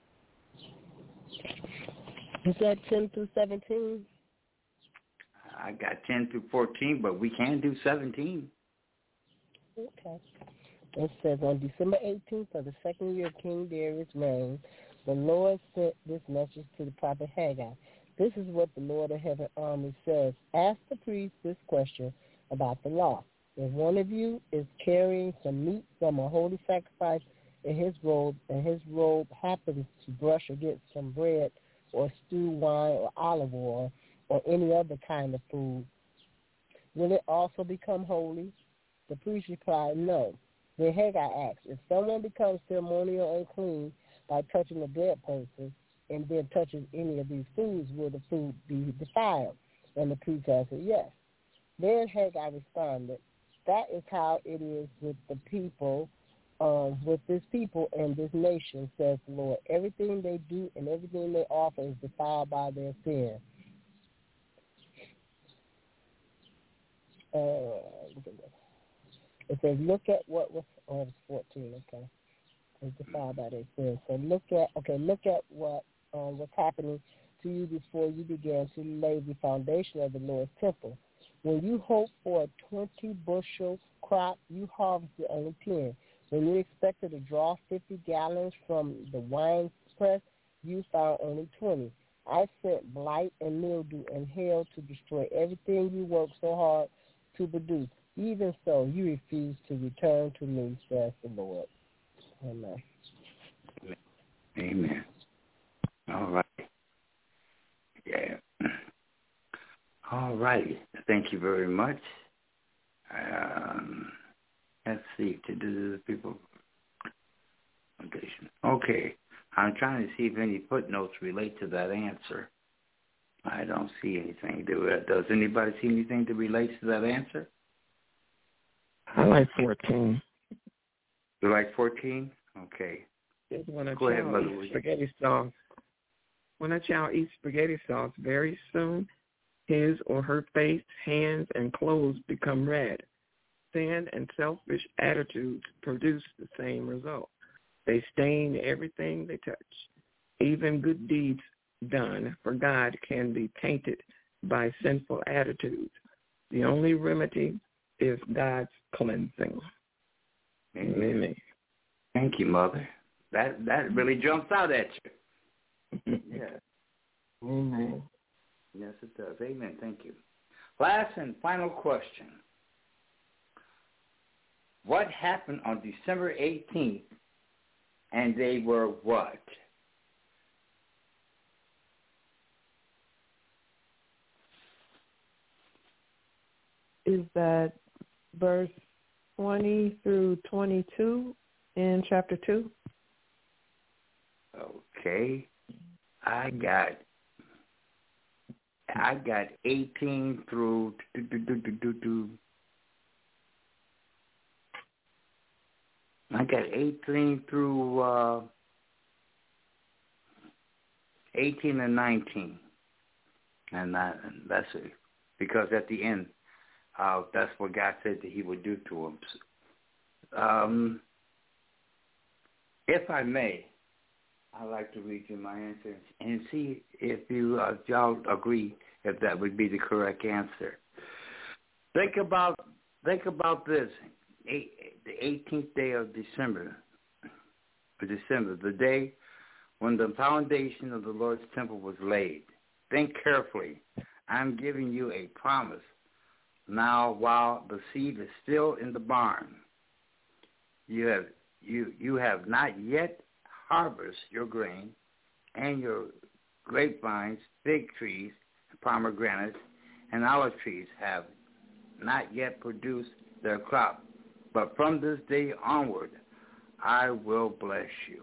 Is that ten through seventeen? I got ten through fourteen, but we can do seventeen. Okay. It says, on December eighteenth of the second year of King Darius' reign, the Lord sent this message to the prophet Haggai. This is what the Lord of Heaven Army says. Ask the priest this question about the law. If one of you is carrying some meat from a holy sacrifice in his robe, and his robe happens to brush against some bread or stewed wine or olive oil or any other kind of food, will it also become holy? The priest replied, no. Then Haggai asked, if someone becomes ceremonial unclean by touching a dead person and then touches any of these foods, will the food be defiled? And the priest answered, yes. Then Haggai responded, that is how it is with the people, um, with this people and this nation, says the Lord. Everything they do and everything they offer is defiled by their sin. Uh, it says, look at what was, oh, it was fourteen, okay. It's defiled by their sin. So look at, okay, look at what um, what's happening to you before you began to lay the foundation of the Lord's temple. When you hope for a twenty bushel crop, you harvested only ten. When you expected to draw fifty gallons from the wine press, you found only twenty. I sent blight and mildew and hail to destroy everything you worked so hard to produce. Even so, you refuse to return to me, says the Lord. Amen. Amen. All right. Yeah. All right. Thank you very much. Um, let's see. To do the people. Okay. I'm trying to see if any footnotes relate to that answer. I don't see anything. Do it. Does anybody see anything that relates to that answer? I like fourteen. You like fourteen? Okay. When a Go ahead, child Mother. eats spaghetti sauce, when a child eats spaghetti sauce, very soon his or her face, hands, and clothes become red. Sin and selfish attitudes produce the same result. They stain everything they touch. Even good deeds done for God can be tainted by sinful attitudes. The only remedy is God's cleansing. Amen. Amen. Thank you, Mother. That that really jumps out at you. Yeah. Amen. Yes, it does. Amen. Thank you. Last and final question. What happened on December eighteenth, and they were what? Is that verse twenty through twenty-two in chapter two? Okay. I got I got eighteen through do, do, do, do, do, do. I got eighteen through uh, eighteen and nineteen, and, that, and that's it. Because at the end, uh, that's what God said that He would do to them. Um, if I may, I'd like to read you my answer and see if you uh, y'all agree if that would be the correct answer. Think about think about this. Eight, the eighteenth day of December, December, the day when the foundation of the Lord's temple was laid. Think carefully. I'm giving you a promise now while the seed is still in the barn. You have you you have not yet harvested your grain, and your grapevines, fig trees, pomegranates, and olive trees have not yet produced their crop. But from this day onward, I will bless you.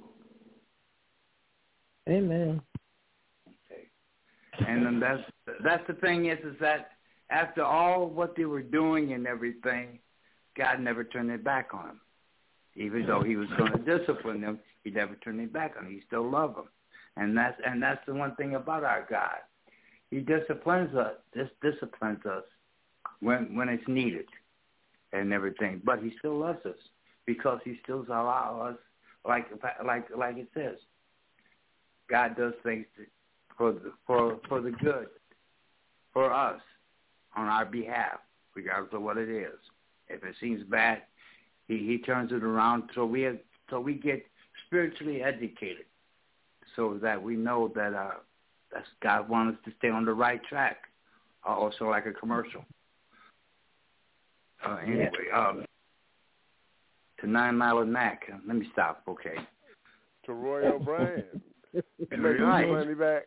Amen. Okay. And then that's that's the thing is is that after all what they were doing and everything, God never turned it back on them. Even though He was going to discipline them, He never turned it back on them. He still loved them. And that's and that's the one thing about our God. He disciplines us. This disciplines us when when it's needed and everything. But He still loves us because He still allows us, like like like it says, God does things for the, for for the good, for us, on our behalf, regardless of what it is. If it seems bad, He, he turns it around so we have, so we get spiritually educated, so that we know that uh, that's God wants us to stay on the right track. Uh, also like a commercial. Uh, anyway, um, to Nine Mile and Mac. Let me stop, okay. To Roy O'Brien. Make Right. money back.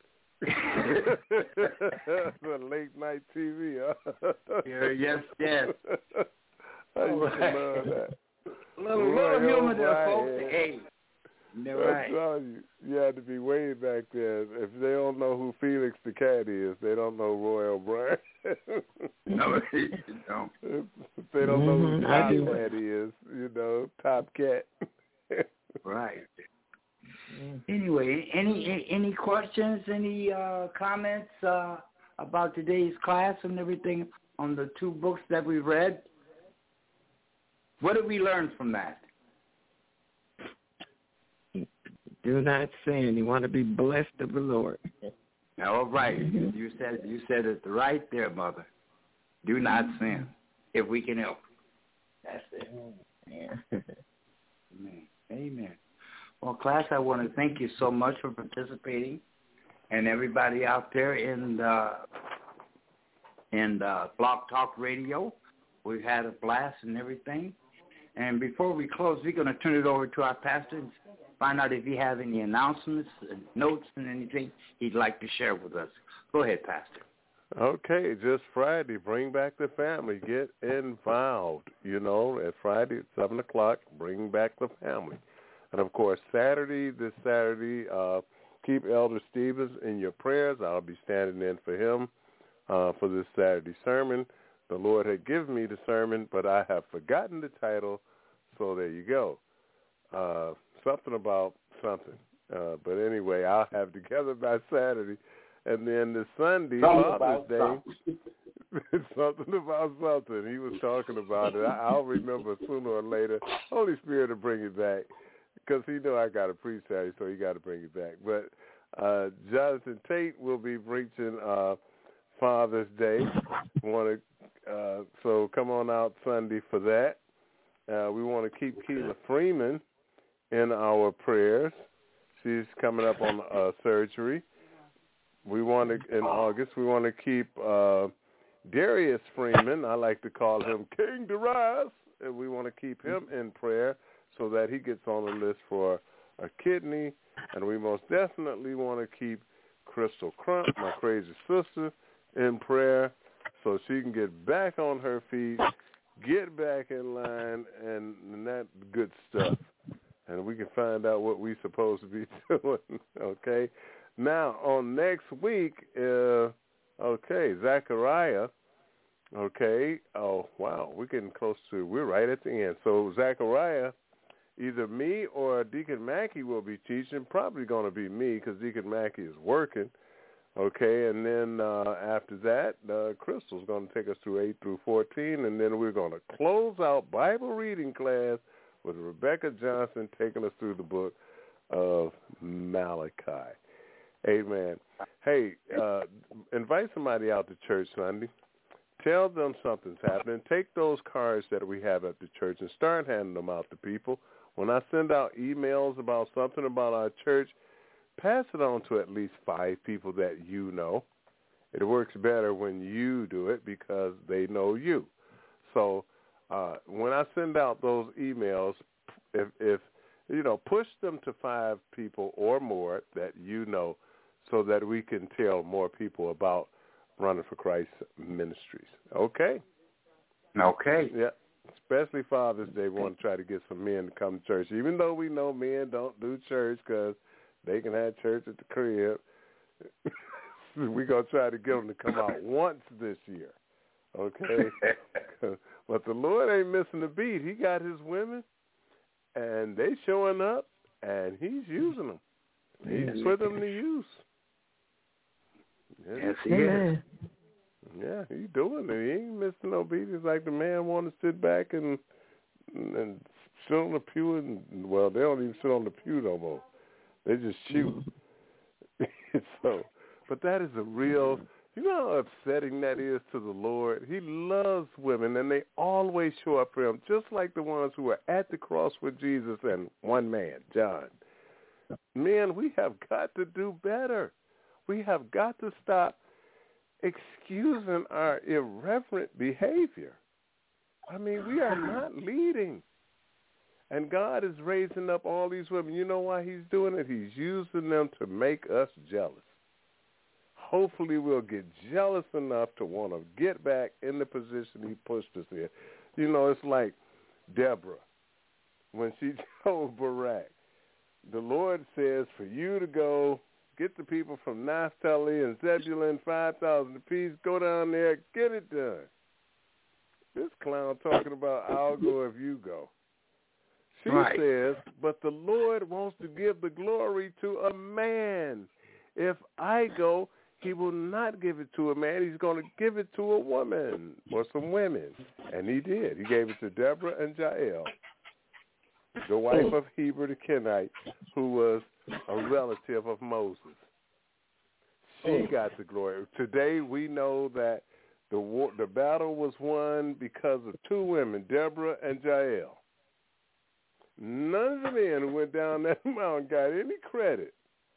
The late night T V, huh? Yeah, yes, yes. I used right. to love that. Little, little humor there, folks. Hey, they're right. I'm telling you, you had to be way back there. If they don't know who Felix the Cat is, they don't know Roy O'Brien. No, they don't. If they don't know Mm-hmm, who I Top do. Cat is, you know, Top Cat. Right. Anyway, any any questions, any uh, comments uh, about today's class and everything on the two books that we read? What did we learn from that? Do not sin. You want to be blessed of the Lord. All right. You said you said it right there, Mother. Do not sin if we can help. That's it. Yeah. Amen. Amen. Well, class, I want to thank you so much for participating, and everybody out there in the, in the Blog Talk Radio. We've had a blast and everything. And before we close, we're going to turn it over to our pastor and find out if he has any announcements, and notes, and anything he'd like to share with us. Go ahead, Pastor. Okay, just Friday. Bring back the family. Get involved. You know, at Friday at seven o'clock, bring back the family. And, of course, Saturday, this Saturday, uh, keep Elder Stevens in your prayers. I'll be standing in for him uh, for this Saturday sermon. The Lord had given me the sermon, but I have forgotten the title, so there you go. Uh, something about something. Uh, but anyway, I'll have it together by Saturday. And then the Sunday, Father's Day, something about something. He was talking about it. I, I'll remember sooner or later. Holy Spirit will bring it back. Because he know I got to preach Saturday, so he got to bring it back. But uh, Jonathan Tate will be preaching uh, Father's Day. Want to uh, so come on out Sunday for that. Uh, we want to keep Keela Freeman in our prayers. She's coming up on uh, surgery. We want to in August. We want to keep uh, Darius Freeman. I like to call him King Darius, and we want to keep him in prayer, so that he gets on the list for a kidney. And we most definitely want to keep Crystal Crump, my crazy sister, in prayer so she can get back on her feet, get back in line, and, and that good stuff. And we can find out what we're supposed to be doing, okay? Now, on next week, uh, okay, Zachariah, okay. Oh, wow, we're getting close to, we're right at the end. So Zachariah, either me or Deacon Mackey will be teaching. Probably going to be me because Deacon Mackey is working. Okay, and then uh, after that, uh, Crystal's going to take us through eight through fourteen, and then we're going to close out Bible reading class with Rebecca Johnson taking us through the book of Malachi. Amen. Hey, uh, invite somebody out to church Sunday. Tell them something's happening. Take those cards that we have at the church and start handing them out to people. When I send out emails about something about our church, pass it on to at least five people that you know. It works better when you do it because they know you. So uh, when I send out those emails, if, if you know, push them to five people or more that you know so that we can tell more people about Running for Christ Ministries. Okay? Okay. Yeah. Especially Father's Day, we want to try to get some men to come to church, even though we know men don't do church because they can have church at the crib. We're going to try to get them to come out once this year, okay? But the Lord ain't missing a beat. He got his women, and they showing up, and he's using them. He's put them to use. Yeah. Yes, he is. Yeah, he's doing it. He ain't missing no beat. It's like the man want to sit back and and sit on the pew, and, well, they don't even sit on the pew no more. They just shoot. So, but that is a real, you know how upsetting that is to the Lord? He loves women, and they always show up for him, just like the ones who were at the cross with Jesus and one man, John. Men, we have got to do better. We have got to stop excusing our irreverent behavior. I mean, we are not leading. And God is raising up all these women. You know why he's doing it? He's using them to make us jealous. Hopefully we'll get jealous enough to want to get back in the position he pushed us in. You know, it's like Deborah when she told Barak, the Lord says for you to go get the people from Naphtali and Zebulun, five thousand apiece, go down there, get it done. This clown talking about I'll go if you go. She right. says, but the Lord wants to give the glory to a man. If I go, he will not give it to a man. He's going to give it to a woman or some women. And he did. He gave it to Deborah and Jael, the wife of Heber the Kenite, who was a relative of Moses. She got the glory. Today we know that the war, the battle was won because of two women, Deborah and Jael. None of the men who went down that mountain got any credit.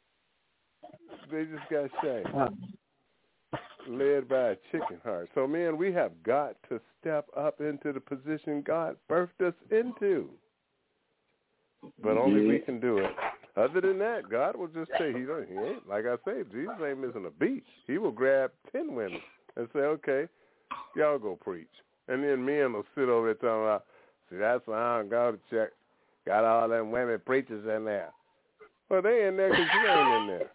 They just got shamed, led by a chicken heart. So, man, we have got to step up into the position God birthed us into. But only we can do it. Other than that, God will just say, he, don't, he ain't, like I say, Jesus ain't missing a beat. He will grab ten women and say, okay, y'all go preach. And then men will sit over there talking about, see, that's why I don't go to church. Got all them women preachers in there. Well, they in there because you ain't in there.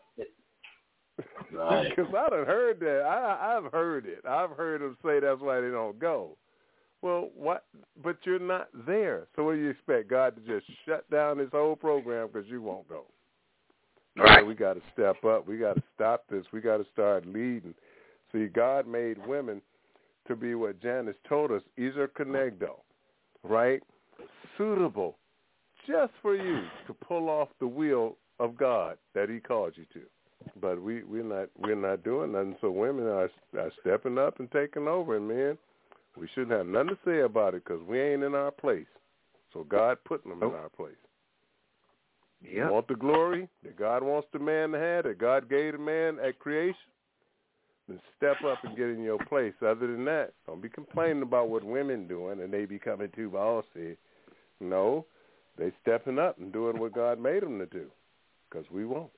Right. Because I done heard that. I, I've heard it. I've heard them say that's why they don't go. Well, what? But you're not there. So what do you expect? God to just shut down this whole program because you won't go? Right. So we got to step up. We got to stop this. We got to start leading. See, God made women to be what Janice told us, Ezer Kenegdo, right? Suitable just for you to pull off the will of God that he called you to. But we, we're not we're not doing nothing. So women are, are stepping up and taking over. And, man, we shouldn't have nothing to say about it because we ain't in our place. So God putting them oh. in our place. Yep. You want the glory that God wants the man to have, that God gave the man at creation? Then step up and get in your place. Other than that, don't be complaining about what women doing and they becoming too bossy. No, they stepping up and doing what God made them to do because we won't.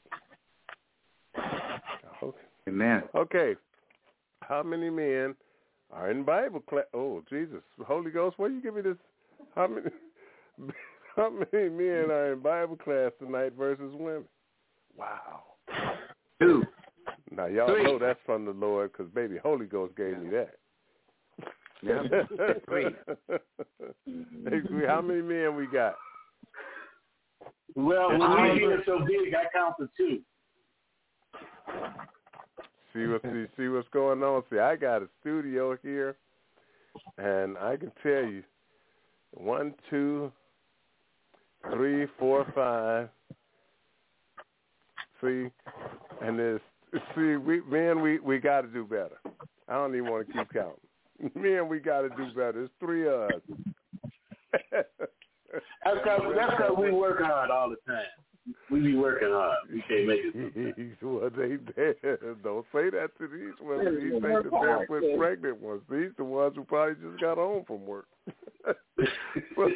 Okay. Amen. Okay. How many men are in Bible class? Oh, Jesus. Holy Ghost, why you give me this? How many How many men are in Bible class tonight versus women? Wow. Two. Now, y'all Three. know that's from the Lord because, baby, Holy Ghost gave me that. Yeah. Three. Hey, how many men we got? Well, when we hear so big, I count to two. See what see, see what's going on. See, I got a studio here, and I can tell you, one, two, three, four, five. See, and there's see, we men, we we got to do better. I don't even want to keep counting. Men, we got to do better. There's three of us. That's because that's because we work hard all the time. We be working hard. We can't make it. These ones ain't there. Don't say that to these women. These ain't the barefoot pregnant ones. These the ones who probably just got home from work. well,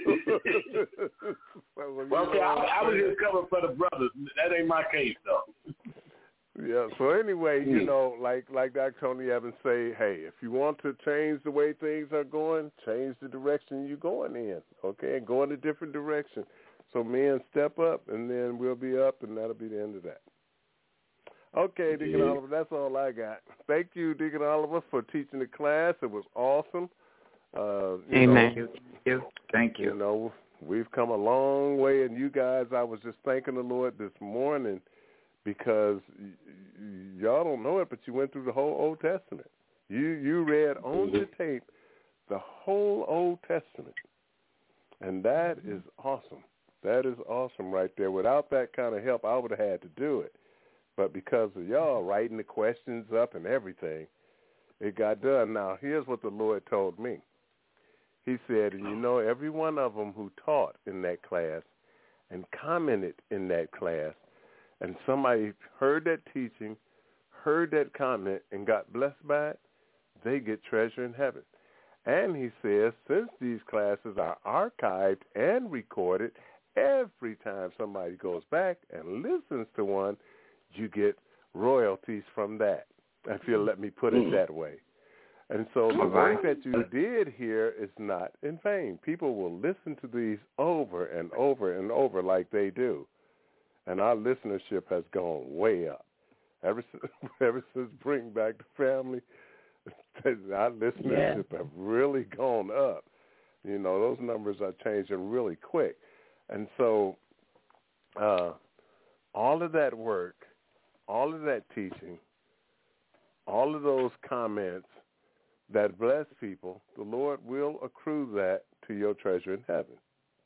well see, I, I was just covering for the brothers. That ain't my case, though. Yeah, so anyway, you know, like like Doctor Tony Evans say, hey, if you want to change the way things are going, change the direction you're going in, okay, and go in a different direction. So men, step up, and then we'll be up, and that'll be the end of that. Okay, Deacon yeah. Oliver, that's all I got. Thank you, Deacon Oliver, for teaching the class. It was awesome. Uh, Amen. Know, Thank you. Thank you. You know, we've come a long way, and you guys, I was just thanking the Lord this morning because y- y- y'all don't know it, but you went through the whole Old Testament. You you read on the tape the whole Old Testament, and that is awesome. That is awesome right there. Without that kind of help, I would have had to do it. But because of y'all writing the questions up and everything, it got done. Now, here's what the Lord told me. He said, and you know, every one of them who taught in that class and commented in that class and somebody heard that teaching, heard that comment, and got blessed by it, they get treasure in heaven. And he says, since these classes are archived and recorded, every time somebody goes back and listens to one, you get royalties from that, if you'll let me put it that way. And so the work that you did here is not in vain. People will listen to these over and over and over like they do. And our listenership has gone way up. Ever since, ever since Bring Back the Family, our listenership yeah. have really gone up. You know, those numbers are changing really quick. And so uh, all of that work, all of that teaching, all of those comments that bless people, the Lord will accrue that to your treasure in heaven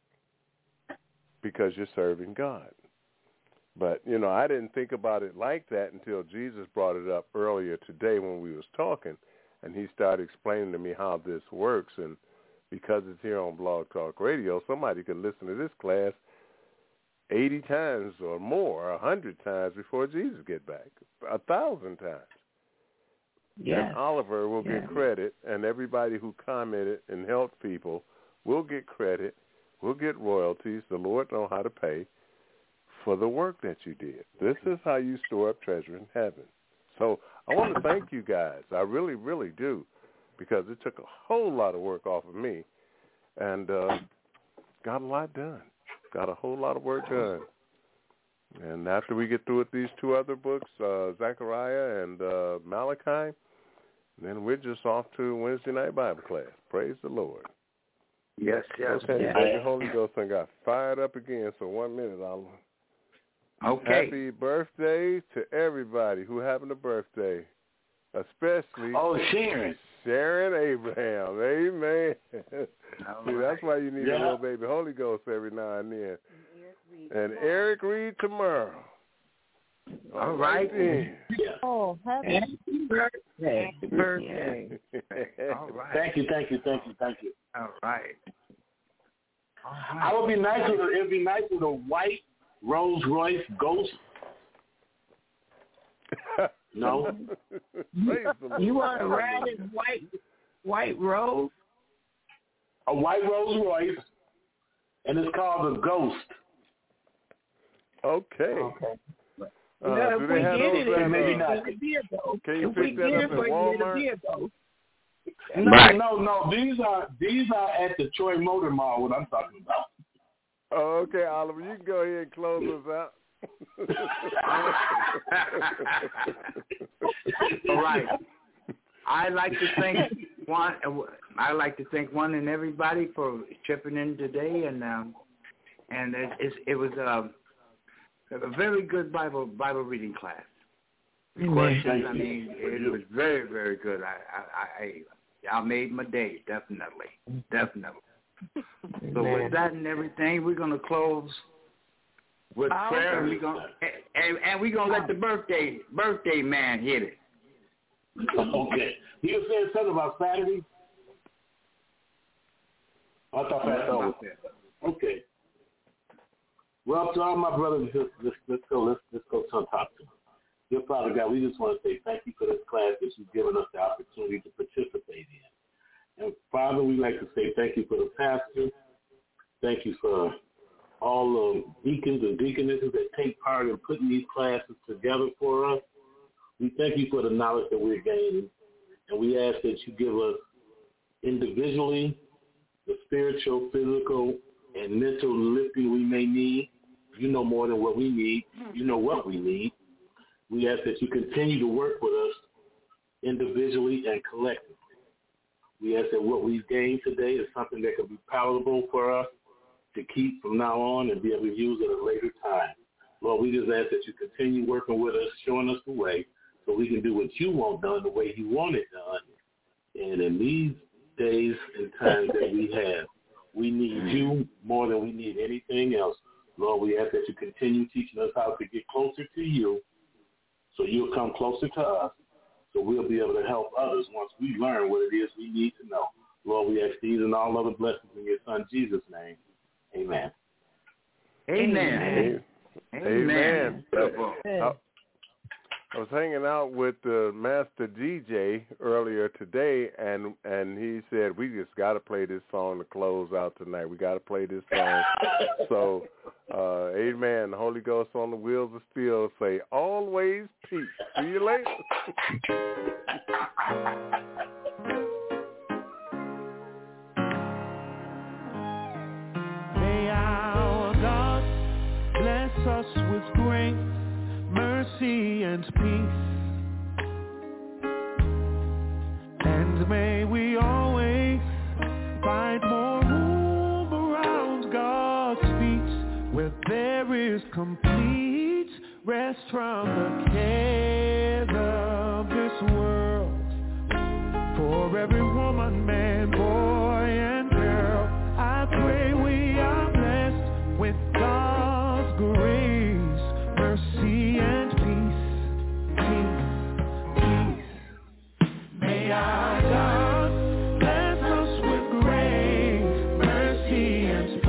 because you're serving God. But, you know, I didn't think about it like that until Jesus brought it up earlier today when we was talking, and he started explaining to me how this works. And because it's here on Blog Talk Radio, somebody could listen to this class eighty times or more, a hundred times before Jesus get back, a thousand times. Yeah. And Oliver will yeah. get credit, and everybody who commented and helped people will get credit, will get royalties. The Lord knows how to pay for the work that you did. This is how you store up treasure in heaven. So I want to thank you guys. I really, really do, because it took a whole lot of work off of me, and uh, got a lot done. Got a whole lot of work done. And after we get through with these two other books, uh, Zechariah and uh, Malachi, then we're just off to Wednesday night Bible class. Praise the Lord. Yes, yes. Okay, yes. the Holy Ghost and got fired up again, so one minute, I'll... Okay. Happy birthday to everybody who having a birthday, especially oh Sharon, Sharon Abraham. Amen. All See, right. that's why you need yeah. a little baby Holy Ghost every now and then. And Eric Reed tomorrow. All, All right. right. Yeah. Oh, happy birthday! Happy birthday! All right. Thank you, thank you, thank you, thank you. All right. All right. I would be nice with a, it'd be nice with a white Rolls Royce Ghost. No. You want a red and white white Rolls? A white Rolls Royce, and it's called a Ghost. Okay. Okay. Uh, no, do if they we have get those it, at, it'll uh, be a Ghost. Can you if pick we that get up it, at Walmart? It'll be a Ghost. No, right. no, no. These are these are at the Troy Motor Mall. What I'm talking about. Oh, okay, Oliver, you can go ahead and close us out. All right. I'd like to thank one. I'd like to thank one and everybody for chipping in today, and um, and it, it, it was um, a very good Bible Bible reading class. The questions, I mean, it was very very good. I I, I y'all made my day, definitely, definitely. So with that and everything, we're gonna close with oh, prayer, and we're gonna and, and we're gonna let the birthday birthday man hit it. Okay. You said something about Saturday? I thought that's all. Okay. Well, to all my brothers and sisters, let's, let's go. Let's let's go to talk to them. Dear Father God, we just want to say thank you for this class that you've given us the opportunity to participate in. And Father, we'd like to say thank you for the pastor. Thank you for all the deacons and deaconesses that take part in putting these classes together for us. We thank you for the knowledge that we're gaining, and we ask that you give us individually the spiritual, physical, and mental lifting we may need. You know more than what we need. You know what we need. We ask that you continue to work with us individually and collectively. We ask that what we've gained today is something that can be palatable for us to keep from now on and be able to use at a later time. Lord, we just ask that you continue working with us, showing us the way, so we can do what you want done the way you want it done. And in these days and times that we have, we need you more than we need anything else. Lord, we ask that you continue teaching us how to get closer to you, so you'll come closer to us, so we'll be able to help others once we learn what it is we need to know. Lord, we ask these and all other blessings in your Son, Jesus' name. Amen. Amen. Amen. Amen. I, I was hanging out with the master D J earlier today, and and he said, we just got to play this song to close out tonight. We got to play this song. So, uh, amen. The Holy Ghost on the wheels of steel say, always peace. See you later. May our God bless us with grace, mercy and peace, and may we always find more room around God's feet, where there is complete rest from the cares of this world. For every woman, man, boy and girl, I pray we are blessed with God's grace, mercy and peace, peace, peace. May our God bless us with grace, mercy and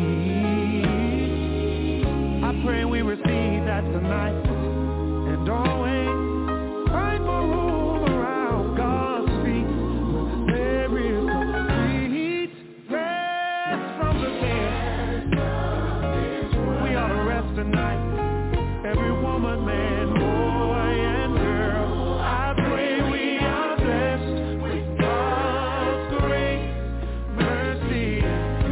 peace. I pray we receive that tonight and always find more room around God's feet. There is complete rest from the cares. We ought to rest tonight. Every woman, man, boy, and girl, I pray we are blessed with God's grace, mercy, and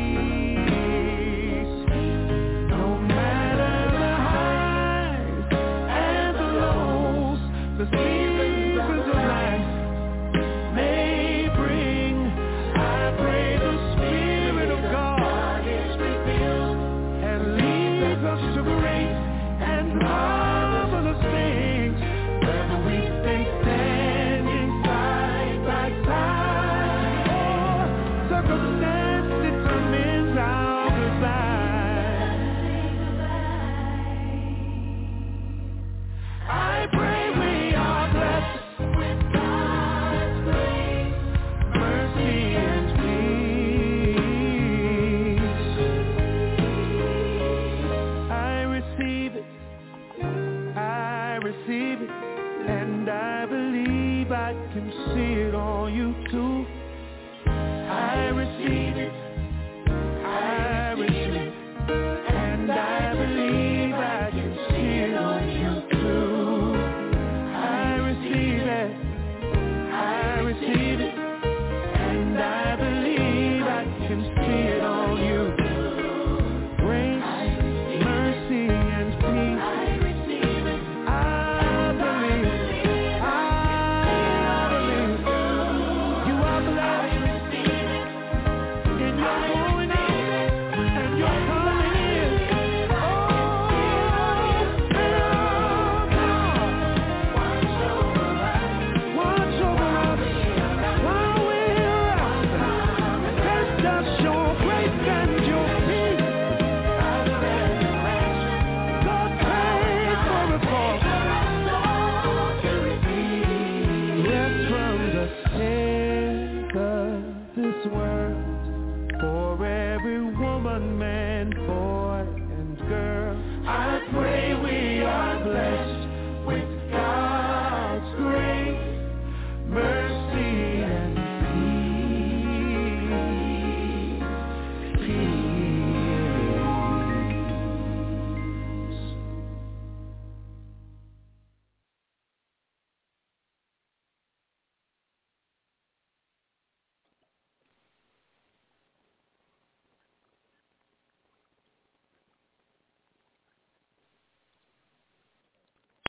peace. No matter the highs and the lows, the seasons of life may bring, I pray the Spirit of God is revealed and leads us to great and marvelous things, whether we stay standing side by side or circumstance determines our goodbye. I pray we are blessed with God's grace, mercy and peace. I receive it, I receive it, and I believe I can see it on you too. I receive it,